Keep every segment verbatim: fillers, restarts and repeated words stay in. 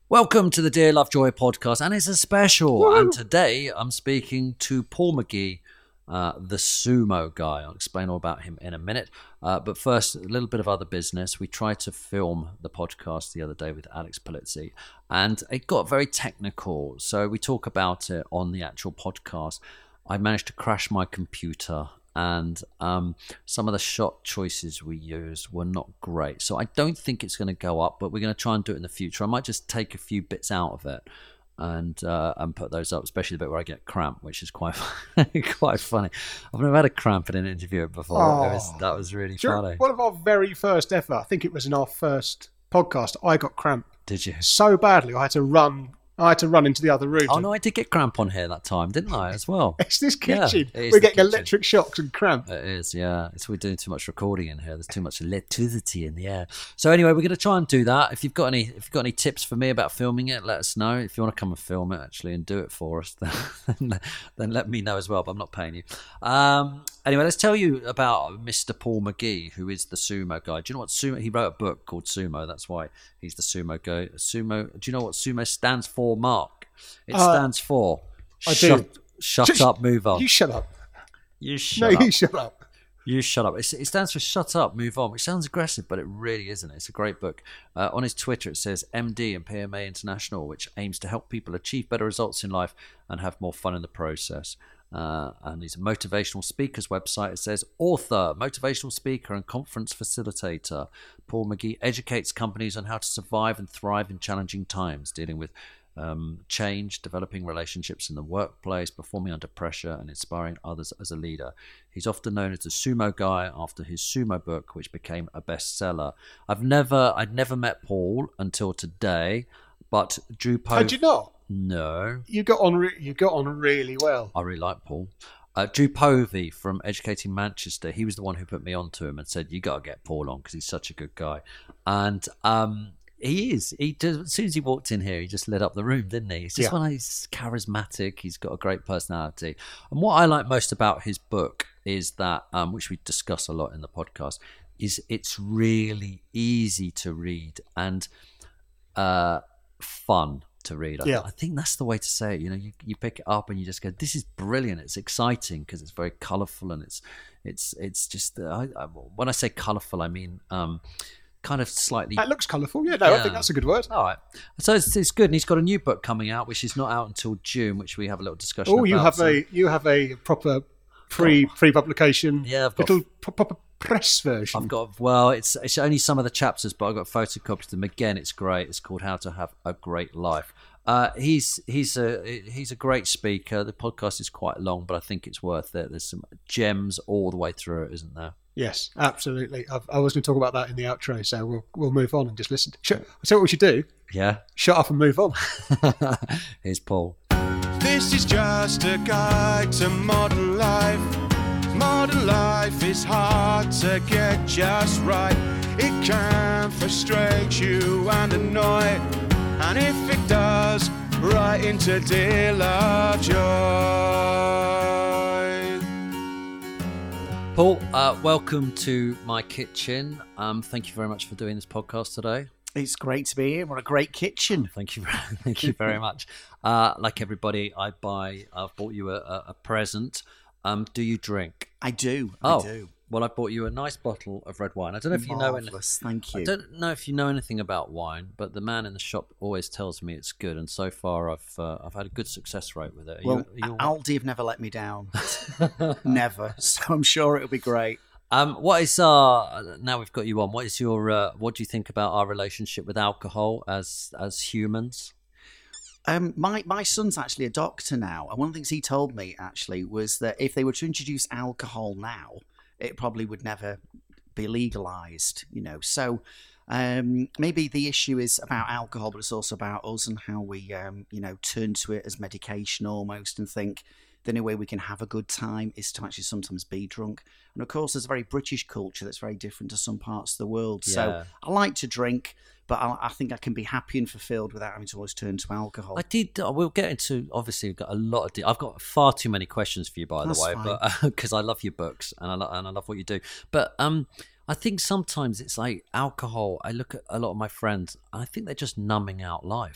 Welcome to the Dear Lovejoy podcast, and it's a special. Woo! And today I'm speaking to Paul McGee, uh, the sumo guy. I'll explain all about him in a minute. Uh, but first, a little bit of other business. We tried to film the podcast the other day with Alex Polizzi, and it got very technical. So we talk about it on the actual podcast. I managed to crash my computer, and um, some of the shot choices we used were not great. So I don't think it's going to go up, but we're going to try and do it in the future. I might just take a few bits out of it and uh, and put those up, especially the bit where I get cramp, which is quite quite funny. I've never had a cramp in an interview before. Oh. It was, that was really Sure. funny. One of our very first ever, I think it was in our first podcast, I got cramp Did you? so badly I had to run I had to run into the other room. Oh no, I did get cramp on here that time, didn't I, as well? It's this Yeah, kitchen. it is We're the getting kitchen. electric shocks and cramp. It is, yeah. It's we're doing too much recording in here. There's too much electricity in the air. So anyway, we're going to try and do that. If you've got any, if you've got any tips for me about filming it, let us know. If you want to come and film it actually and do it for us, then then let me know as well. But I'm not paying you. Um, anyway, let's tell you about Mister Paul McGee, who is the sumo guy. Do you know what sumo? He wrote a book called Sumo. That's why he's the sumo guy. Sumo. Do you know what sumo stands for, Mark? It Uh, stands for I shut, do. shut Just- up, move on. You shut up. You shut no, up. you shut up. You shut up. It's, it stands for shut up, move on, which sounds aggressive, but it really isn't. It's a great book. Uh, on his Twitter, it says M D and P M A International, which aims to help people achieve better results in life and have more fun in the process. Uh, and he's a motivational speakers website. It says author, motivational speaker, and conference facilitator. Paul McGee educates companies on how to survive and thrive in challenging times, dealing with Um, change, developing relationships in the workplace, performing under pressure, and inspiring others as a leader. He's often known as the sumo guy after his sumo book, which became a bestseller. I've never, I'd never met Paul until today, but Drew Pope. Had you not? No, You got on. Re- you got on really well. I really like Paul. Uh, Drew Povey from Educating Manchester, he was the one who put me onto him and said, you got to get Paul on because he's such a good guy. And um, he is. He just, as soon as he walked in here, he just lit up the room, didn't he? He's just Yeah. one of these charismatic. He's got a great personality. And what I like most about his book is that, um, which we discuss a lot in the podcast, is it's really easy to read and uh, fun to read. I, Yeah. I think that's the way to say it. You know, you, you pick it up and you just go, "This is brilliant." It's exciting because it's very colourful and it's it's it's just. Uh, I, I, when I say colourful, I mean um, kind of slightly. That looks colourful. Yeah, no, I Yeah. think that's a good word. All right, so it's, it's good, and he's got a new book coming out, which is not out until June, which we have a little discussion. Oh, you about, have so- a you have a proper pre pre publication. Yeah, I've got- little pro- proper press version. I've got well, it's it's only some of the chapters, but I've got photocopies of them. Again, it's great. It's called How to Have a Great Life. Uh, he's he's a he's a great speaker. The podcast is quite long, but I think it's worth it. There's some gems all the way through it, isn't there? Yes, absolutely. I've, I was going to talk about that in the outro, so we'll we'll move on and just listen. To, Sh- so what we should do? Yeah. Shut up and move on. Here's Paul. This is just a guide to modern life. Modern life is hard to get just right. It can frustrate you and annoy. And if it does, right into Dear Lovejoy. Paul, uh, welcome to my kitchen. Um, thank you very much for doing this podcast today. It's great to be here. What a great kitchen. Thank you, thank you very much. Uh, like everybody, I buy. I've bought you a, a, a present. Um, do you drink? I do. Oh, I do. well, I bought you a nice bottle of red wine. I don't know if you know anything. Marvellous. Thank I you. don't know if you know anything about wine, but the man in the shop always tells me it's good, and so far I've uh, I've had a good success rate with it. Are Well, you, are you Aldi have never let me down. Never. So I'm sure it'll be great. um, what is uh now we've got you on? What is your uh, what do you think about our relationship with alcohol as as humans? Um, my, my son's actually a doctor now. And one of the things he told me, actually, was that if they were to introduce alcohol now, it probably would never be legalised, you know. So um, maybe the issue is about alcohol, but it's also about us and how we, um, you know, turn to it as medication almost and think the only way we can have a good time is to actually sometimes be drunk. And of course, there's a very British culture that's very different to some parts of the world. Yeah. So I like to drink, but I, I think I can be happy and fulfilled without having to always turn to alcohol. I did. I will get into. Obviously, we've got a lot of. De- I've got far too many questions for you, by That's the way, fine. but because I love your books and I lo- and I love what you do. But um, I think sometimes it's like alcohol. I look at a lot of my friends, and I think they're just numbing out life.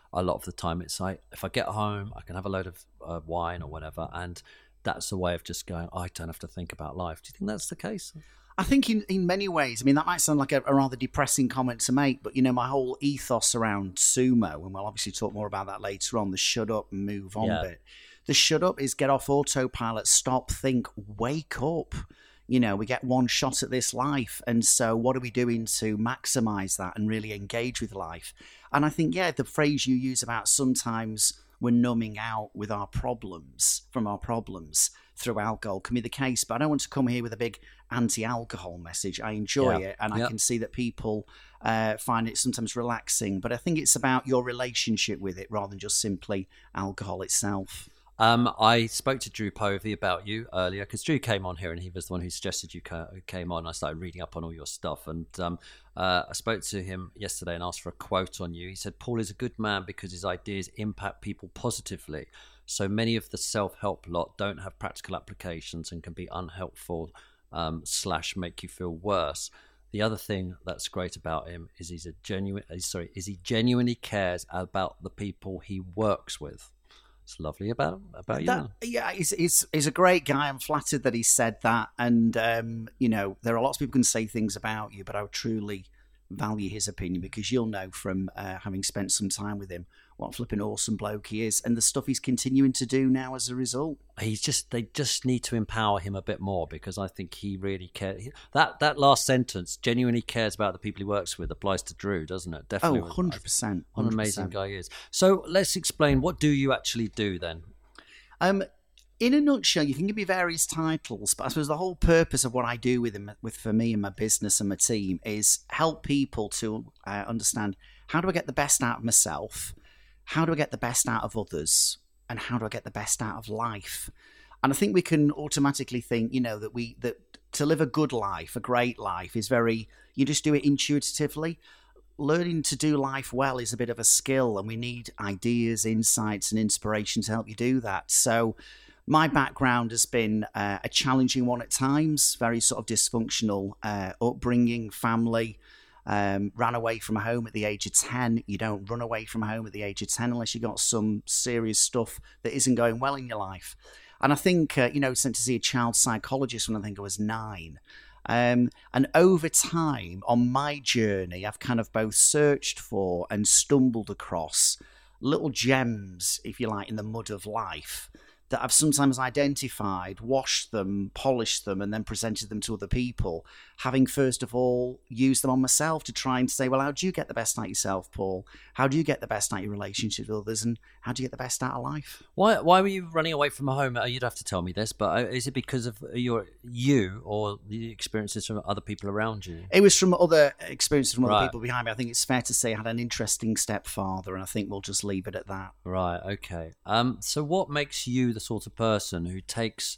a lot of the time it's like, if I get home, I can have a load of uh, wine or whatever, and that's a way of just going, oh, I don't have to think about life. Do you think that's the case? I think in, in many ways, I mean, that might sound like a, a rather depressing comment to make, but, you know, my whole ethos around sumo, and we'll obviously talk more about that later on, the shut up and move on Yeah. bit. The shut up is get off autopilot, stop, think, wake up. You know, we get one shot at this life. And so what are we doing to maximize that and really engage with life? And I think, yeah, the phrase you use about sometimes we're numbing out with our problems, from our problems through alcohol can be the case. But I don't want to come here with a big anti-alcohol message. I enjoy Yeah. it. And Yeah. I can see that people uh, find it sometimes relaxing. But I think it's about your relationship with it rather than just simply alcohol itself. Um, I spoke to Drew Povey about you earlier because Drew came on here and he was the one who suggested you ca- came on. I started reading up on all your stuff, and um, uh, I spoke to him yesterday and asked for a quote on you. He said, Paul is a good man because his ideas impact people positively. So many of the self-help lot don't have practical applications and can be unhelpful um, slash make you feel worse. The other thing that's great about him is he's a genuine. Sorry, is he genuinely cares about the people he works with. It's lovely about about you. That, yeah, he's, he's he's a great guy. I'm flattered that he said that. And, um, you know, there are lots of people who can say things about you, but I would truly value his opinion because you'll know from uh, having spent some time with him what flipping awesome bloke he is and the stuff he's continuing to do now as a result. He's just they just need to empower him a bit more because I think he really cares. That that last sentence, genuinely cares about the people he works with, applies to Drew, doesn't it? Definitely. Oh, one hundred percent. What an amazing guy he is. So let's explain, what do you actually do then? Um, in a nutshell, you can give me various titles, but I suppose the whole purpose of what I do with him, with for me and my business and my team is help people to uh, understand how do I get the best out of myself, how do I get the best out of others, and how do I get the best out of life? And I think we can automatically think, you know, that we that to live a good life, a great life, is very, you just do it intuitively. Learning to do life well is a bit of a skill, and we need ideas, insights, and inspiration to help you do that. So my background has been uh, a challenging one at times, very sort of dysfunctional uh, upbringing, family. Um, ran away from home at the age of ten. You don't run away from home at the age of ten unless you got some serious stuff that isn't going well in your life. And I think, uh, you know, sent to see a child psychologist when I think I was nine. Um, and over time on my journey, I've kind of both searched for and stumbled across little gems, if you like, in the mud of life that I've sometimes identified, washed them, polished them, and then presented them to other people, having first of all used them on myself to try and say, well, how do you get the best out of yourself, Paul? How do you get the best out of your relationships with others? And how do you get the best out of life? Why why were you running away from home? Uh, You'd have to tell me this, but uh, is it because of your you or the experiences from other people around you? It was from other experiences from other Right. people behind me. I think it's fair to say I had an interesting stepfather, and I think we'll just leave it at that. Right, okay. Um, so what makes you the sort of person who takes,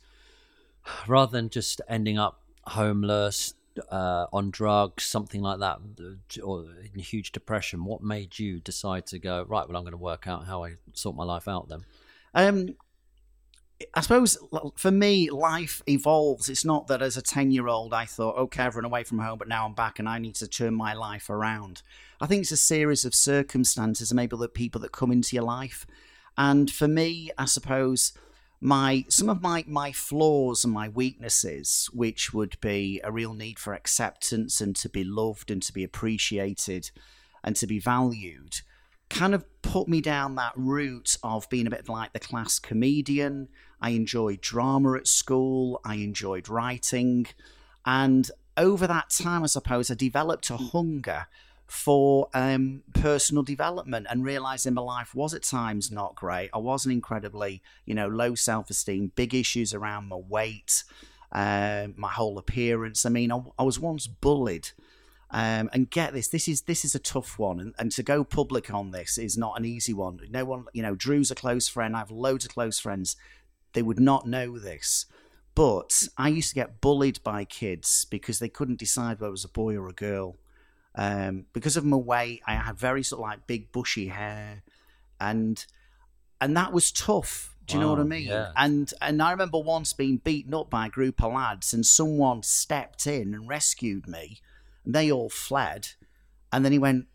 rather than just ending up homeless, uh, on drugs, something like that, or in huge depression, what made you decide to go, right, well, I'm going to work out how I sort my life out then? Um, I suppose for me, life evolves. It's not that as a ten-year-old I thought, okay, I've run away from home, but now I'm back and I need to turn my life around. I think it's a series of circumstances and maybe the people that come into your life. And for me, I suppose my some of my, my flaws and my weaknesses, which would be a real need for acceptance and to be loved and to be appreciated and to be valued, kind of put me down that route of being a bit like the class comedian. I enjoyed drama at school. I enjoyed writing. And over that time, I suppose, I developed a hunger for um, personal development and realizing my life was at times not great. I wasn't incredibly, you know, low self-esteem, big issues around my weight, uh, my whole appearance. I mean, I, I was once bullied. Um, and get this, this is this is a tough one, and, and to go public on this is not an easy one. No one, you know, Drew's a close friend. I have loads of close friends. They would not know this, but I used to get bullied by kids because they couldn't decide whether it was a boy or a girl. Um, because of my weight, I had very sort of like big bushy hair, and and that was tough. Do you know Wow, what I mean? yeah. And and I remember once being beaten up by a group of lads, and someone stepped in and rescued me. And they all fled, and then he went,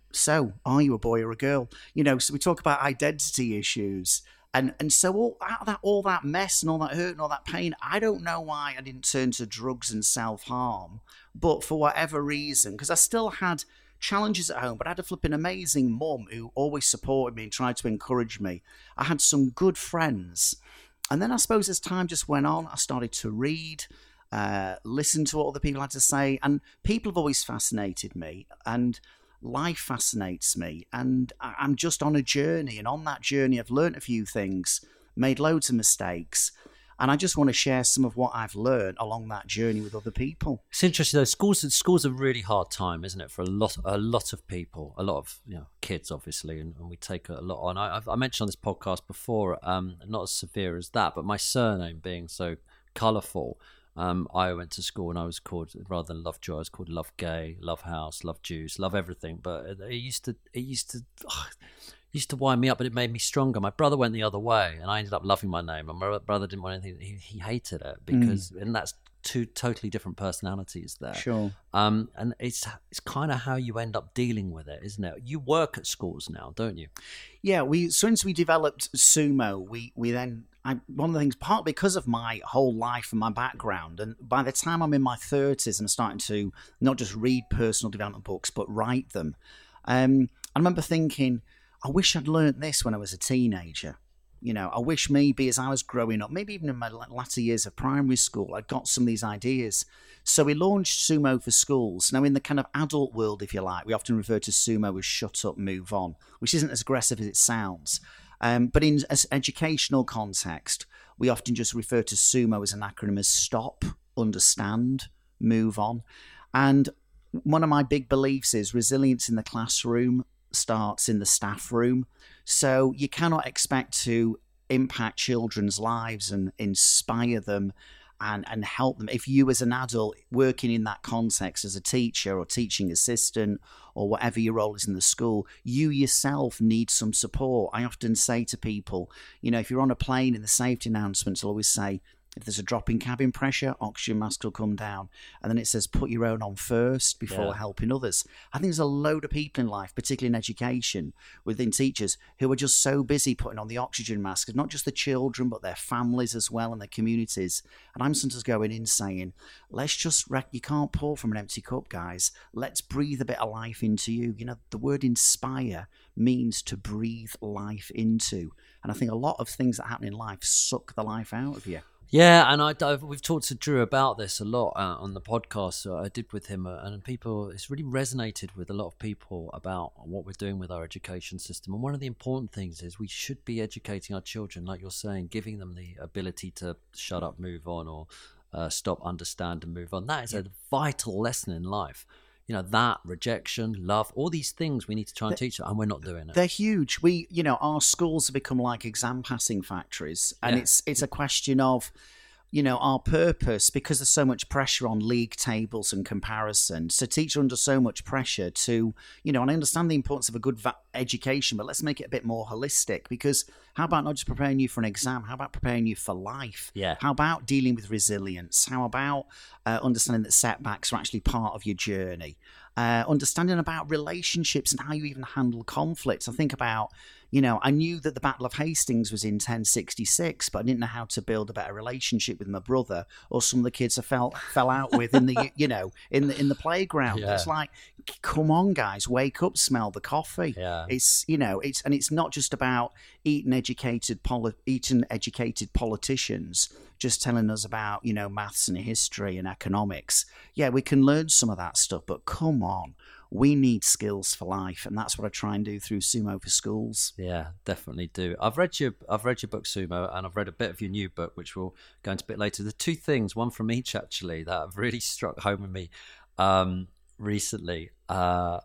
so are you a boy or a girl? You know, so we talk about identity issues. And and so all that all that mess and all that hurt and all that pain, I don't know why I didn't turn to drugs and self-harm. But for whatever reason, because I still had challenges at home, but I had a flipping amazing mum who always supported me and tried to encourage me. I had some good friends. And then I suppose as time just went on, I started to read, uh, listen to what other people had to say. And people have always fascinated me. And life fascinates me, and I'm just on a journey, and on that journey I've learned a few things, made loads of mistakes, and I just want to share some of what I've learned along that journey with other people. It's interesting though. Schools, schools are a really hard time, isn't it, for a lot, a lot of people, a lot of you know kids, obviously, and, and we take a lot on. I, I've, I mentioned on this podcast before, um, not as severe as that, but my surname being so colourful. Um, I went to school and I was called, rather than Lovejoy, I was called Love Gay, Love House, Love Juice, Love Everything. But it used to, it used to, oh, it used to wind me up, but it made me stronger. My brother went the other way, and I ended up loving my name. And my brother didn't want anything; he, he hated it because, mm. and that's two totally different personalities there. Sure. Um, and it's it's kind of how you end up dealing with it, isn't it? You work at schools now, don't you? Yeah. We since we developed Sumo, we we then. I, one of the things, part because of my whole life and my background, and by the time I'm in my thirties, I'm starting to not just read personal development books, but write them. Um, I remember thinking, I wish I'd learned this when I was a teenager. You know, I wish maybe as I was growing up, maybe even in my latter years of primary school, I'd got some of these ideas. So we launched Sumo for Schools. Now, in the kind of adult world, if you like, we often refer to Sumo as shut up, move on, which isn't as aggressive as it sounds. Um, but in an educational context, we often just refer to Sumo as an acronym as stop, understand, move on. And one of my big beliefs is resilience in the classroom starts in the staff room. So you cannot expect to impact children's lives and inspire them and, and help them if you as an adult working in that context as a teacher or teaching assistant or whatever your role is in the school, you yourself need some support. I often say to people, you know, if you're on a plane in the safety announcements, I'll always say, if there's a drop in cabin pressure, oxygen mask will come down. And then it says, put your own on first before yeah. helping others. I think there's a load of people in life, particularly in education, within teachers, who are just so busy putting on the oxygen masks, not just the children, but their families as well and their communities. And I'm sometimes going in saying, let's just, rec- you can't pour from an empty cup, guys. Let's breathe a bit of life into you. You know, the word inspire means to breathe life into. And I think a lot of things that happen in life suck the life out of you. Yeah, and I, I've, we've talked to Drew about this a lot uh, on the podcast uh, I did with him, uh, and people, it's really resonated with a lot of people about what we're doing with our education system. And one of the important things is we should be educating our children, like you're saying, giving them the ability to shut up, move on, or uh, stop, understand, and move on. That is a vital lesson in life. You know, that, rejection, love, all these things we need to try and they're, teach them, and we're not doing it. They're huge. We, you know, our schools have become like exam passing factories, and yeah. it's it's a question of, you know, our purpose, because there's so much pressure on league tables and comparison. So teachers are under so much pressure to, you know, and I understand the importance of a good va- education, but let's make it a bit more holistic, because how about not just preparing you for an exam? How about preparing you for life? Yeah. How about dealing with resilience? How about uh, understanding that setbacks are actually part of your journey? Uh, understanding about relationships and how you even handle conflicts. I think about, you know, I knew that the Battle of Hastings was in ten sixty-six, but I didn't know how to build a better relationship with my brother or some of the kids I fell fell out with in the, you know, in the in the playground. Yeah. It's like, come on, guys, wake up, smell the coffee. Yeah. It's, you know, it's and it's not just about eating educated poli- eating educated politicians just telling us about, you know, maths and history and economics. Yeah, we can learn some of that stuff, but come on. We need skills for life, and that's what I try and do through Sumo for Schools. Yeah, definitely do. I've read your I've read your book, Sumo, and I've read a bit of your new book, which we'll go into a bit later. The two things, one from each actually, that have really struck home with me um, recently. Uh,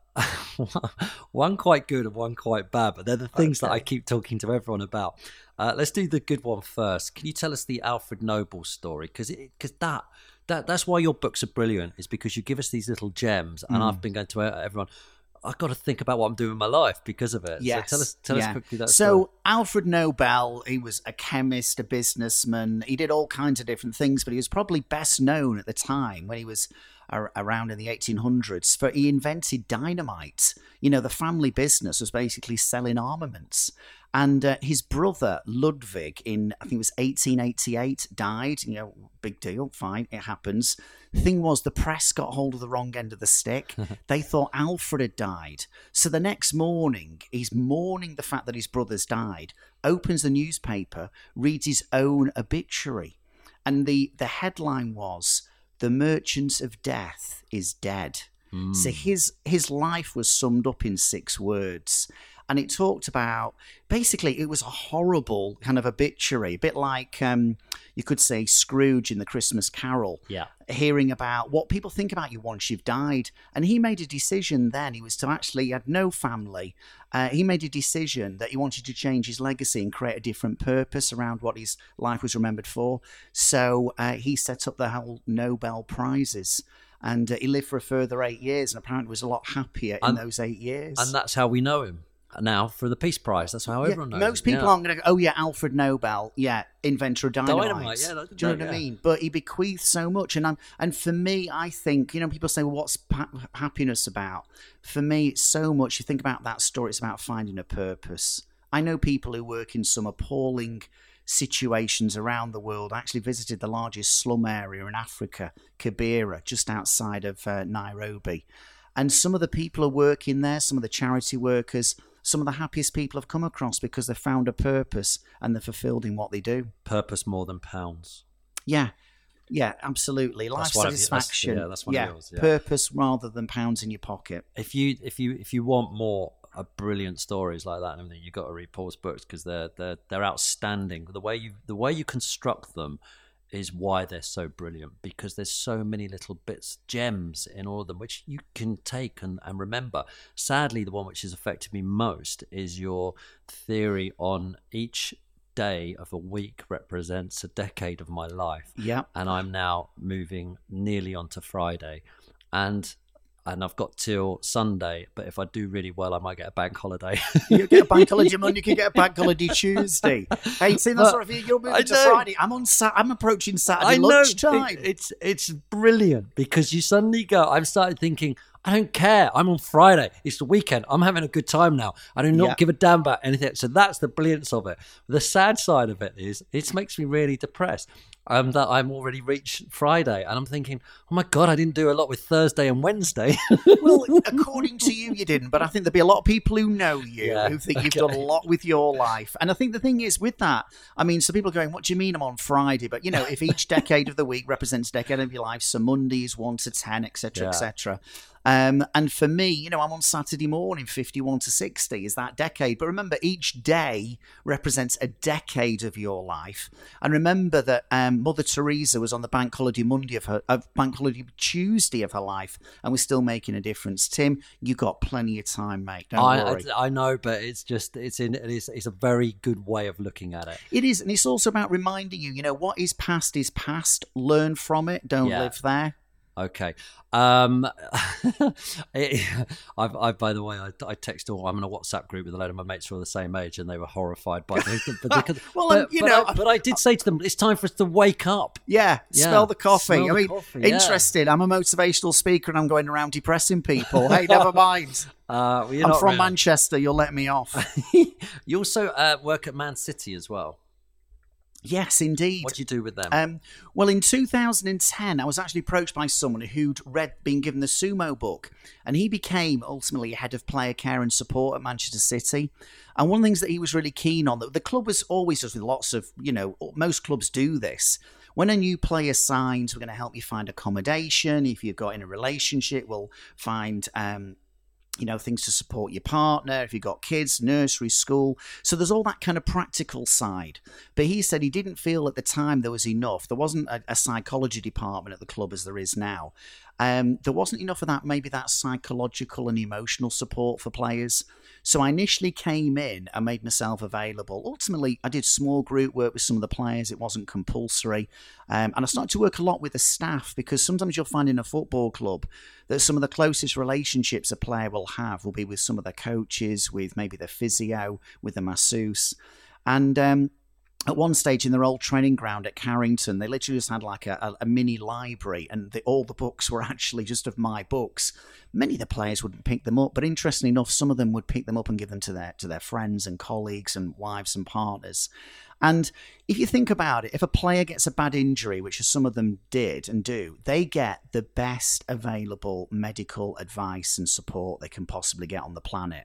one quite good and one quite bad, but they're the things okay. that I keep talking to everyone about. Uh, let's do the good one first. Can you tell us the Alfred Nobel story? Because because that. That, that's why your books are brilliant, is because you give us these little gems, and mm. I've been going to everyone, I've got to think about what I'm doing in my life because of it. Yes. So tell us, tell yeah. us quickly that So story. Alfred Nobel, he was a chemist, a businessman. He did all kinds of different things, but he was probably best known at the time when he was ar- around in the eighteen hundreds. For he invented dynamite. You know, the family business was basically selling armaments. And uh, his brother, Ludwig, in, I think it was eighteen eighty-eight, died. You know, big deal, fine, it happens. The thing was, the press got hold of the wrong end of the stick. They thought Alfred had died. So the next morning, he's mourning the fact that his brother's died, opens the newspaper, reads his own obituary. And the, the headline was, "The Merchant of Death is dead." Mm. So his his life was summed up in six words. And it talked about, basically, it was a horrible kind of obituary, a bit like, um, you could say, Scrooge in The Christmas Carol. Yeah. Hearing about what people think about you once you've died. And he made a decision then. He was to actually, he had no family. Uh, he made a decision that he wanted to change his legacy and create a different purpose around what his life was remembered for. So uh, he set up the whole Nobel Prizes. And uh, he lived for a further eight years and apparently was a lot happier in and, those eight years. And that's how we know him now for the Peace Prize. That's how yeah, everyone knows most him. people yeah. aren't going to go, oh yeah, Alfred Nobel, yeah, inventor of dynamite. Dynamite, yeah, that's do you know great, what I yeah. mean? But he bequeathed so much, and I'm, and for me, I think, you know, people say, well, what's pa- happiness about? For me, it's so much. You think about that story; it's about finding a purpose. I know people who work in some appalling situations around the world. I actually visited the largest slum area in Africa, Kibera, just outside of uh, Nairobi. And some of the people who work in there, some of the charity workers, some of the happiest people I've come across because they've found a purpose and they're fulfilled in what they do. Purpose more than pounds. Yeah. Yeah, absolutely. Life That's one of your- satisfaction. that's- yeah, that's one of yours, yeah. Purpose rather than pounds in your pocket. If you if you if you want more uh, brilliant stories like that and everything, you've got to read Paul's books because they're they're they're outstanding. The way you the way you construct them is why they're so brilliant, because there's so many little bits, gems in all of them, which you can take and, and remember. Sadly, the one which has affected me most is your theory on each day of a week represents a decade of my life. Yeah. And I'm now moving nearly onto Friday. And and I've got till Sunday, but if I do really well, I might get a bank holiday. You get a bank holiday Monday, you can get a bank holiday Tuesday. Hey, see, that's sort of you're moving I to know. Friday. I'm on. Sa- I'm approaching Saturday I know lunchtime. it- it's it's brilliant because you suddenly go. I've started thinking, I don't care. I'm on Friday. It's the weekend. I'm having a good time now. I do not Yeah. give a damn about anything. So that's the brilliance of it. The sad side of it is it makes me really depressed. Um, that I'm already reached Friday, and I'm thinking, oh my god, I didn't do a lot with Thursday and Wednesday. Well, according to you, you didn't, but I think there'll be a lot of people who know you Yeah, who think you've okay. done a lot with your life. And I think the thing is with that, I mean, so people are going, what do you mean I'm on Friday? But, you know, if each decade of the week represents a decade of your life, so Monday is one to ten, et cetera, Yeah. et cetera. Um, and for me, you know, I'm on Saturday morning, fifty-one to sixty is that decade. But remember, each day represents a decade of your life. And remember that um, Mother Teresa was on the bank holiday Monday of her, of bank holiday Tuesday of her life, and we're still making a difference. Tim, you got plenty of time, mate. Don't I, worry. I I know, but it's just it's in it's it's a very good way of looking at it. It is, and it's also about reminding you, you know, what is past is past. Learn from it. Don't Yeah. live there. Okay. Um, it, I've, I, by the way, I, I text all. I'm in a WhatsApp group with a load of my mates who are the same age, and they were horrified by the. But they, Well, but, um, you but know- I, but I did say to them, it's time for us to wake up. Yeah, Yeah, smell the coffee. smell I the mean, coffee, yeah. interesting. I'm a motivational speaker and I'm going around depressing people. Hey, never mind. Uh, well, you're I'm not from really. Manchester. You'll let me off. You also uh, work at Man City as well. Yes, indeed. What do you do with them? Um, well, in two thousand ten, I was actually approached by someone who'd read, been given the Sumo book, and he became ultimately head of player care and support at Manchester City. And one of the things that he was really keen on, that the club was always does with lots of, you know, most clubs do this. When a new player signs, we're going to help you find accommodation. If you've got in a relationship, we'll find um, you know, things to support your partner, if you've got kids, nursery, school. So there's all that kind of practical side. But he said he didn't feel at the time there was enough. There wasn't a, a psychology department at the club as there is now. Um, there wasn't enough of that, maybe that psychological and emotional support for players. So I initially came in and made myself available. Ultimately, I did small group work with some of the players. It wasn't compulsory. Um, and I started to work a lot with the staff, because sometimes you'll find in a football club that some of the closest relationships a player will have will be with some of the coaches, with maybe the physio, with the masseuse. And um, at one stage in their old training ground at Carrington, they literally just had like a, a, a mini library, and the, all the books were actually just of my books. Many of the players wouldn't pick them up, but interestingly enough, some of them would pick them up and give them to their to their friends and colleagues and wives and partners. And if you think about it, if a player gets a bad injury, which some of them did and do, they get the best available medical advice and support they can possibly get on the planet.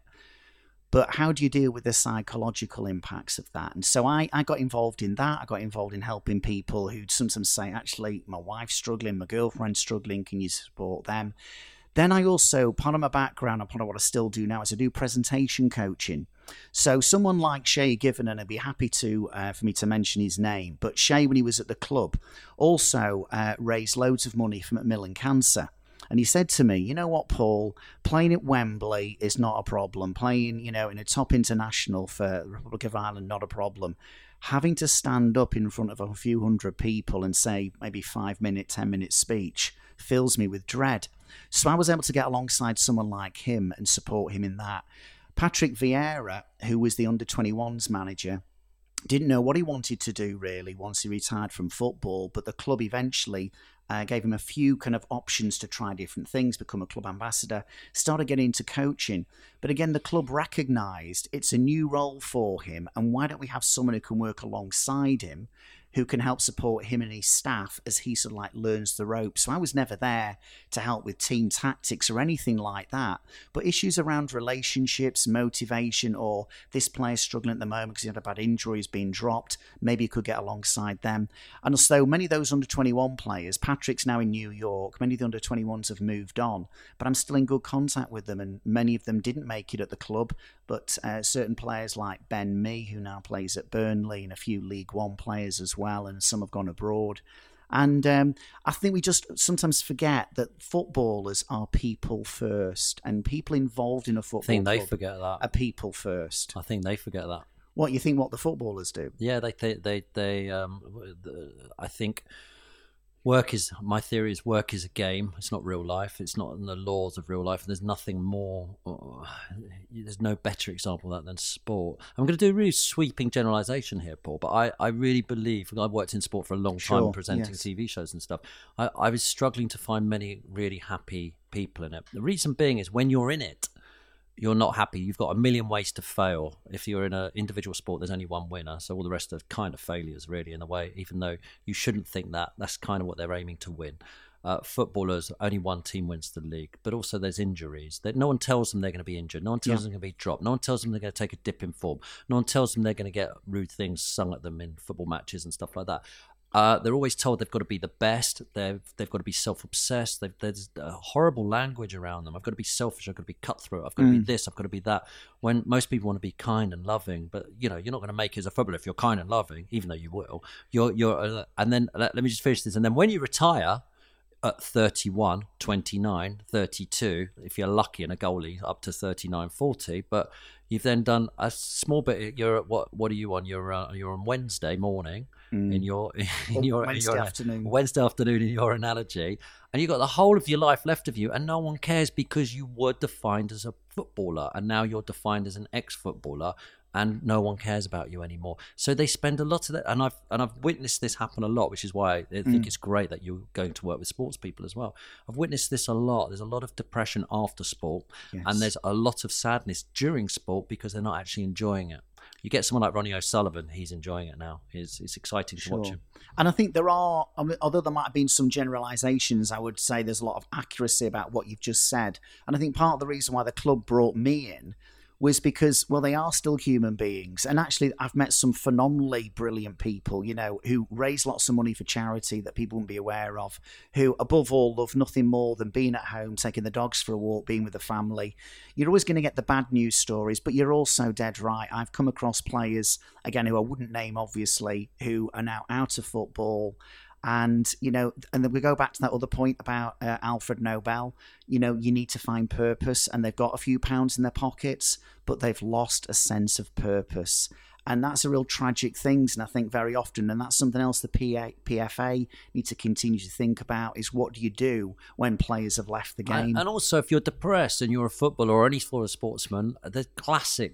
But how do you deal with the psychological impacts of that? And so I, I got involved in that. I got involved in helping people who'd sometimes say, actually, my wife's struggling, my girlfriend's struggling, can you support them? Then I also, part of my background and part of what I still do now is I do presentation coaching. So someone like Shay Given, and I'd be happy to uh, for me to mention his name, but Shay, when he was at the club, also uh, raised loads of money for Macmillan Cancer. And he said to me, you know what, Paul, playing at Wembley is not a problem. Playing, you know, in a top international for the Republic of Ireland, not a problem. Having to stand up in front of a few hundred people and say maybe five minute, ten minute speech fills me with dread. So I was able to get alongside someone like him and support him in that. Patrick Vieira, who was the under twenty-ones manager, didn't know what he wanted to do really once he retired from football, but the club eventually uh, gave him a few kind of options to try different things, become a club ambassador, started getting into coaching. But again, the club recognised it's a new role for him, and why don't we have someone who can work alongside him, who can help support him and his staff as he sort of like learns the ropes. So I was never there to help with team tactics or anything like that, but issues around relationships, motivation, or this player's struggling at the moment because he had a bad injury, he's been dropped, maybe you could get alongside them. And so many of those under twenty-one players, Patrick's now in New York, many of the under twenty-ones have moved on, but I'm still in good contact with them, and many of them didn't make it at the club, but uh, certain players like Ben Mee, who now plays at Burnley, and a few League One players as well, and some have gone abroad. And um, I think we just sometimes forget that footballers are people first, and people involved in a football I think they club forget that. are people first. I think they forget that. What, you think what the footballers do? Yeah, they they they, they um, the, I think work is, my theory is work is a game. It's not real life. It's not in the laws of real life. And there's nothing more, uh, there's no better example of that than sport. I'm going to do a really sweeping generalization here, Paul, but I, I really believe, I've worked in sport for a long time, Sure, presenting yes. T V shows and stuff. I, I was struggling to find many really happy people in it. The reason being is when you're in it, you're not happy. You've got a million ways to fail. If you're in an individual sport, there's only one winner. So all the rest are kind of failures, really, in a way, even though you shouldn't think that. That's kind of what they're aiming to win. Uh, footballers, only one team wins the league. But also there's injuries. That no one tells them they're going to be injured. No one tells Yeah. them they're going to be dropped. No one tells them they're going to take a dip in form. No one tells them they're going to get rude things sung at them in football matches and stuff like that. Uh, they're always told they've got to be the best. They've they've got to be self-obsessed. They've, there's a horrible language around them. I've got to be selfish. I've got to be cutthroat. I've got to Mm. be this. I've got to be that. When most people want to be kind and loving, but you know you're not going to make it as a footballer if you're kind and loving, even though you will. You're you're. Uh, and then let, let me just finish this. And then when you retire at thirty-one, twenty-nine, thirty-two, if you're lucky and a goalie, up to thirty-nine, forty, but you've then done a small bit. You're at what? What are you on? You're uh, you're on Wednesday morning. Mm. In your in your Wednesday in your, afternoon. Wednesday afternoon in your analogy, and you've got the whole of your life left of you, and no one cares because you were defined as a footballer, and now you're defined as an ex-footballer, and no one cares about you anymore. So they spend a lot of that, and I've and I've witnessed this happen a lot, which is why I think Mm. it's great that you're going to work with sports people as well. I've witnessed this a lot. There's a lot of depression after sport, Yes. and there's a lot of sadness during sport because they're not actually enjoying it. You get someone like Ronnie O'Sullivan, he's enjoying it now. It's, it's exciting to watch Sure. him. And I think there are, I mean, although there might have been some generalisations, I would say there's a lot of accuracy about what you've just said. And I think part of the reason why the club brought me in was because, well, they are still human beings. And actually, I've met some phenomenally brilliant people, you know, who raise lots of money for charity that people wouldn't be aware of, who, above all, love nothing more than being at home, taking the dogs for a walk, being with the family. You're always going to get the bad news stories, but you're also dead right. I've come across players, again, who I wouldn't name, obviously, who are now out of football. And, you know, and then we go back to that other point about uh, Alfred Nobel. You know, you need to find purpose, and they've got a few pounds in their pockets, but they've lost a sense of purpose. And that's a real tragic thing, and I think very often, and that's something else the P A, P F A need to continue to think about, is what do you do when players have left the game? And, and also, if you're depressed and you're a footballer or any sort of sportsman, the classic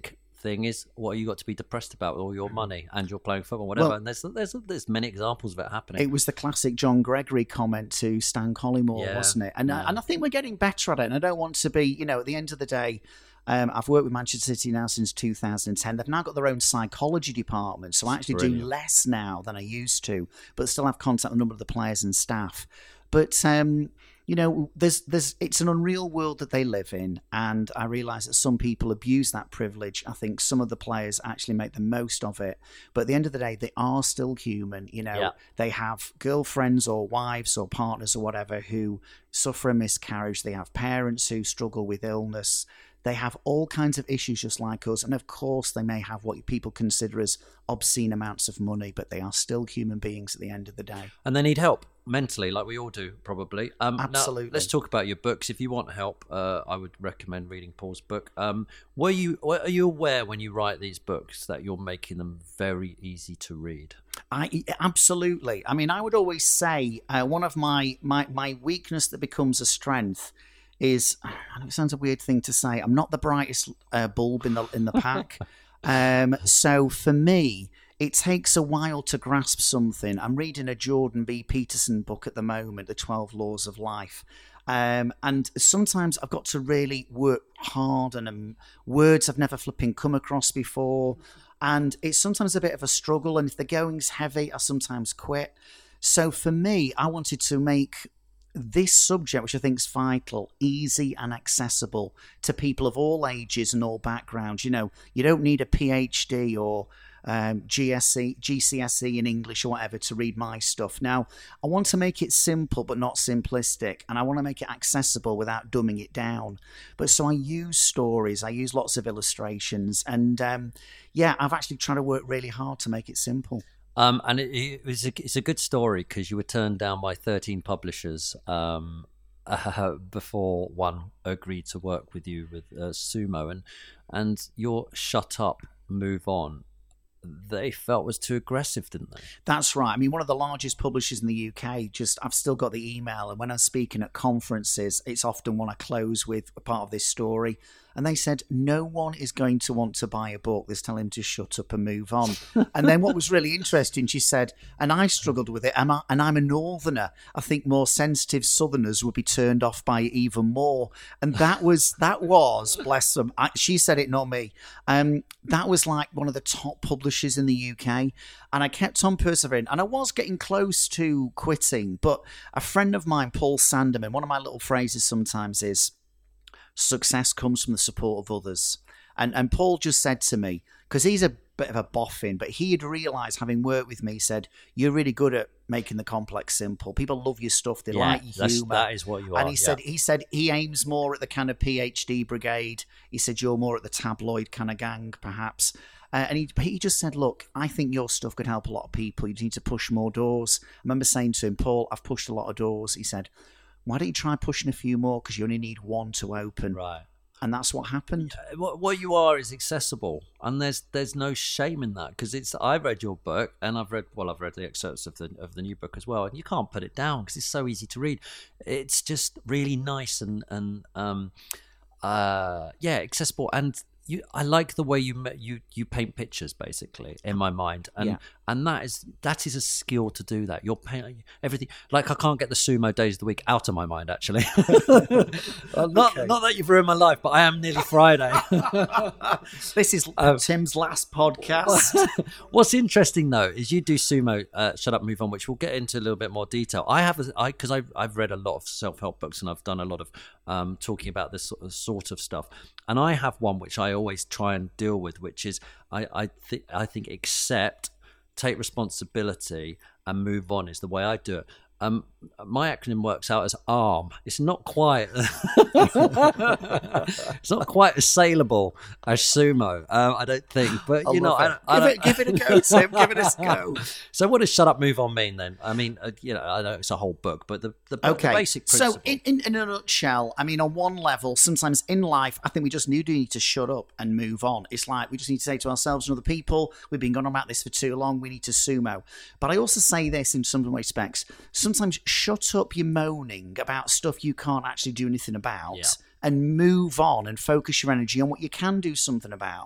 thing is, what have you got to be depressed about with all your money and you're playing football, whatever? Well, and there's there's there's many examples of it happening. It was the classic John Gregory comment to Stan Collymore, Yeah, wasn't it? And yeah. I, and I think we're getting better at it. And I don't want to be, you know, at the end of the day, um, I've worked with Manchester City now since two thousand ten. They've now got their own psychology department, so I actually do Brilliant. less now than I used to, but still have contact with a number of the players and staff. But um, you know, there's there's it's an unreal world that they live in, and I realise that some people abuse that privilege. I think some of the players actually make the most of it, but at the end of the day, they are still human. You know, Yeah. they have girlfriends or wives or partners or whatever who suffer a miscarriage. They have parents who struggle with illness. They have all kinds of issues just like us. And of course, they may have what people consider as obscene amounts of money, but they are still human beings at the end of the day. And they need help mentally, like we all do, probably. Um, now, Absolutely. let's talk about your books. If you want help, uh, I would recommend reading Paul's book. Um, were you are you aware when you write these books that you're making them very easy to read? I absolutely. I mean, I would always say uh, one of my, my my weakness that becomes a strength is, I know it sounds a weird thing to say, I'm not the brightest uh, bulb in the in the pack. um, so for me, it takes a while to grasp something. I'm reading a Jordan B. Peterson book at the moment, The twelve Laws of Life. Um, and sometimes I've got to really work hard on um, words I've never flipping come across before. And it's sometimes a bit of a struggle. And if the going's heavy, I sometimes quit. So for me, I wanted to make this subject, which I think is vital, easy and accessible to people of all ages and all backgrounds. You know, you don't need a PhD or um, G S E, G C S E in English or whatever to read my stuff. Now, I want to make it simple but not simplistic, and I want to make it accessible without dumbing it down. But so I use stories, I use lots of illustrations, and um, yeah, I've actually tried to work really hard to make it simple. Um, and it, it was a, it's a good story because you were turned down by thirteen publishers um, uh, before one agreed to work with you with uh, Sumo, and and your Shut Up, Move On, they felt was too aggressive, didn't they? That's right. I mean, one of the largest publishers in the U K, just I've still got the email, and when I'm speaking at conferences, it's often when I close with a part of this story. And they said, no one is going to want to buy a book. Let's tell him to shut up and move on. And then what was really interesting, she said, and I struggled with it, and, I, and I'm a northerner. I think more sensitive southerners would be turned off by it even more. And that was, that was, bless them, I, she said it, not me. Um, that was like one of the top publishers in the U K. And I kept on persevering. And I was getting close to quitting. But a friend of mine, Paul Sanderman, one of my little phrases sometimes is, success comes from the support of others. And and Paul just said to me, because he's a bit of a boffin, but he had realised, having worked with me, said, you're really good at making the complex simple. People love your stuff. They Yeah, like your that's- humour. that is what you are, And he yeah. said he said he aims more at the kind of PhD brigade. He said you're more at the tabloid kind of gang, perhaps. Uh, and he, he just said, look, I think your stuff could help a lot of people. You need to push more doors. I remember saying to him, Paul, I've pushed a lot of doors. He said, why don't you try pushing a few more, because you only need one to open. Right. And that's what happened. What, what you are is accessible, and there's there's no shame in that, because it's. I read your book, and I've read well, I've read the excerpts of the of the new book as well, and you can't put it down because it's so easy to read. It's just really nice and and um, uh, yeah, accessible, and you. I like the way you ma- you you paint pictures, basically, in my mind, and Yeah. and that is that is a skill to do that. You're painting everything. Like, I can't get the sumo days of the week out of my mind, actually. Uh, not Okay. not that you've ruined my life, but I am nearly Friday. This is Um, Tim's last podcast. What's interesting though is you do sumo, uh, Shut Up, Move On, which we'll get into a little bit more detail. I have, a, I because I've I've read a lot of self help books, and I've done a lot of um, talking about this sort of, sort of stuff. And I have one which I always try and deal with, which is I I think I think accept, take responsibility, and move on is the way I do it. Um, my acronym works out as ARM. It's not quite, it's not quite as saleable as sumo. Um, I don't think, but I you know, love I, it. don't- I give, don't- it, give it a go, Tim. Give it a go. So, what does "Shut Up, Move On" mean then? I mean, uh, you know, I know it's a whole book, but the the, Okay. the basic principle. So, in, in, in a nutshell, I mean, on one level, sometimes in life, I think we just need, do need to shut up and move on. It's like we just need to say to ourselves and other people, we've been going on about this for too long, we need to sumo. But I also say this in some respects, sometimes shut up your moaning about stuff you can't actually do anything about. Yeah. And move on and focus your energy on what you can do something about.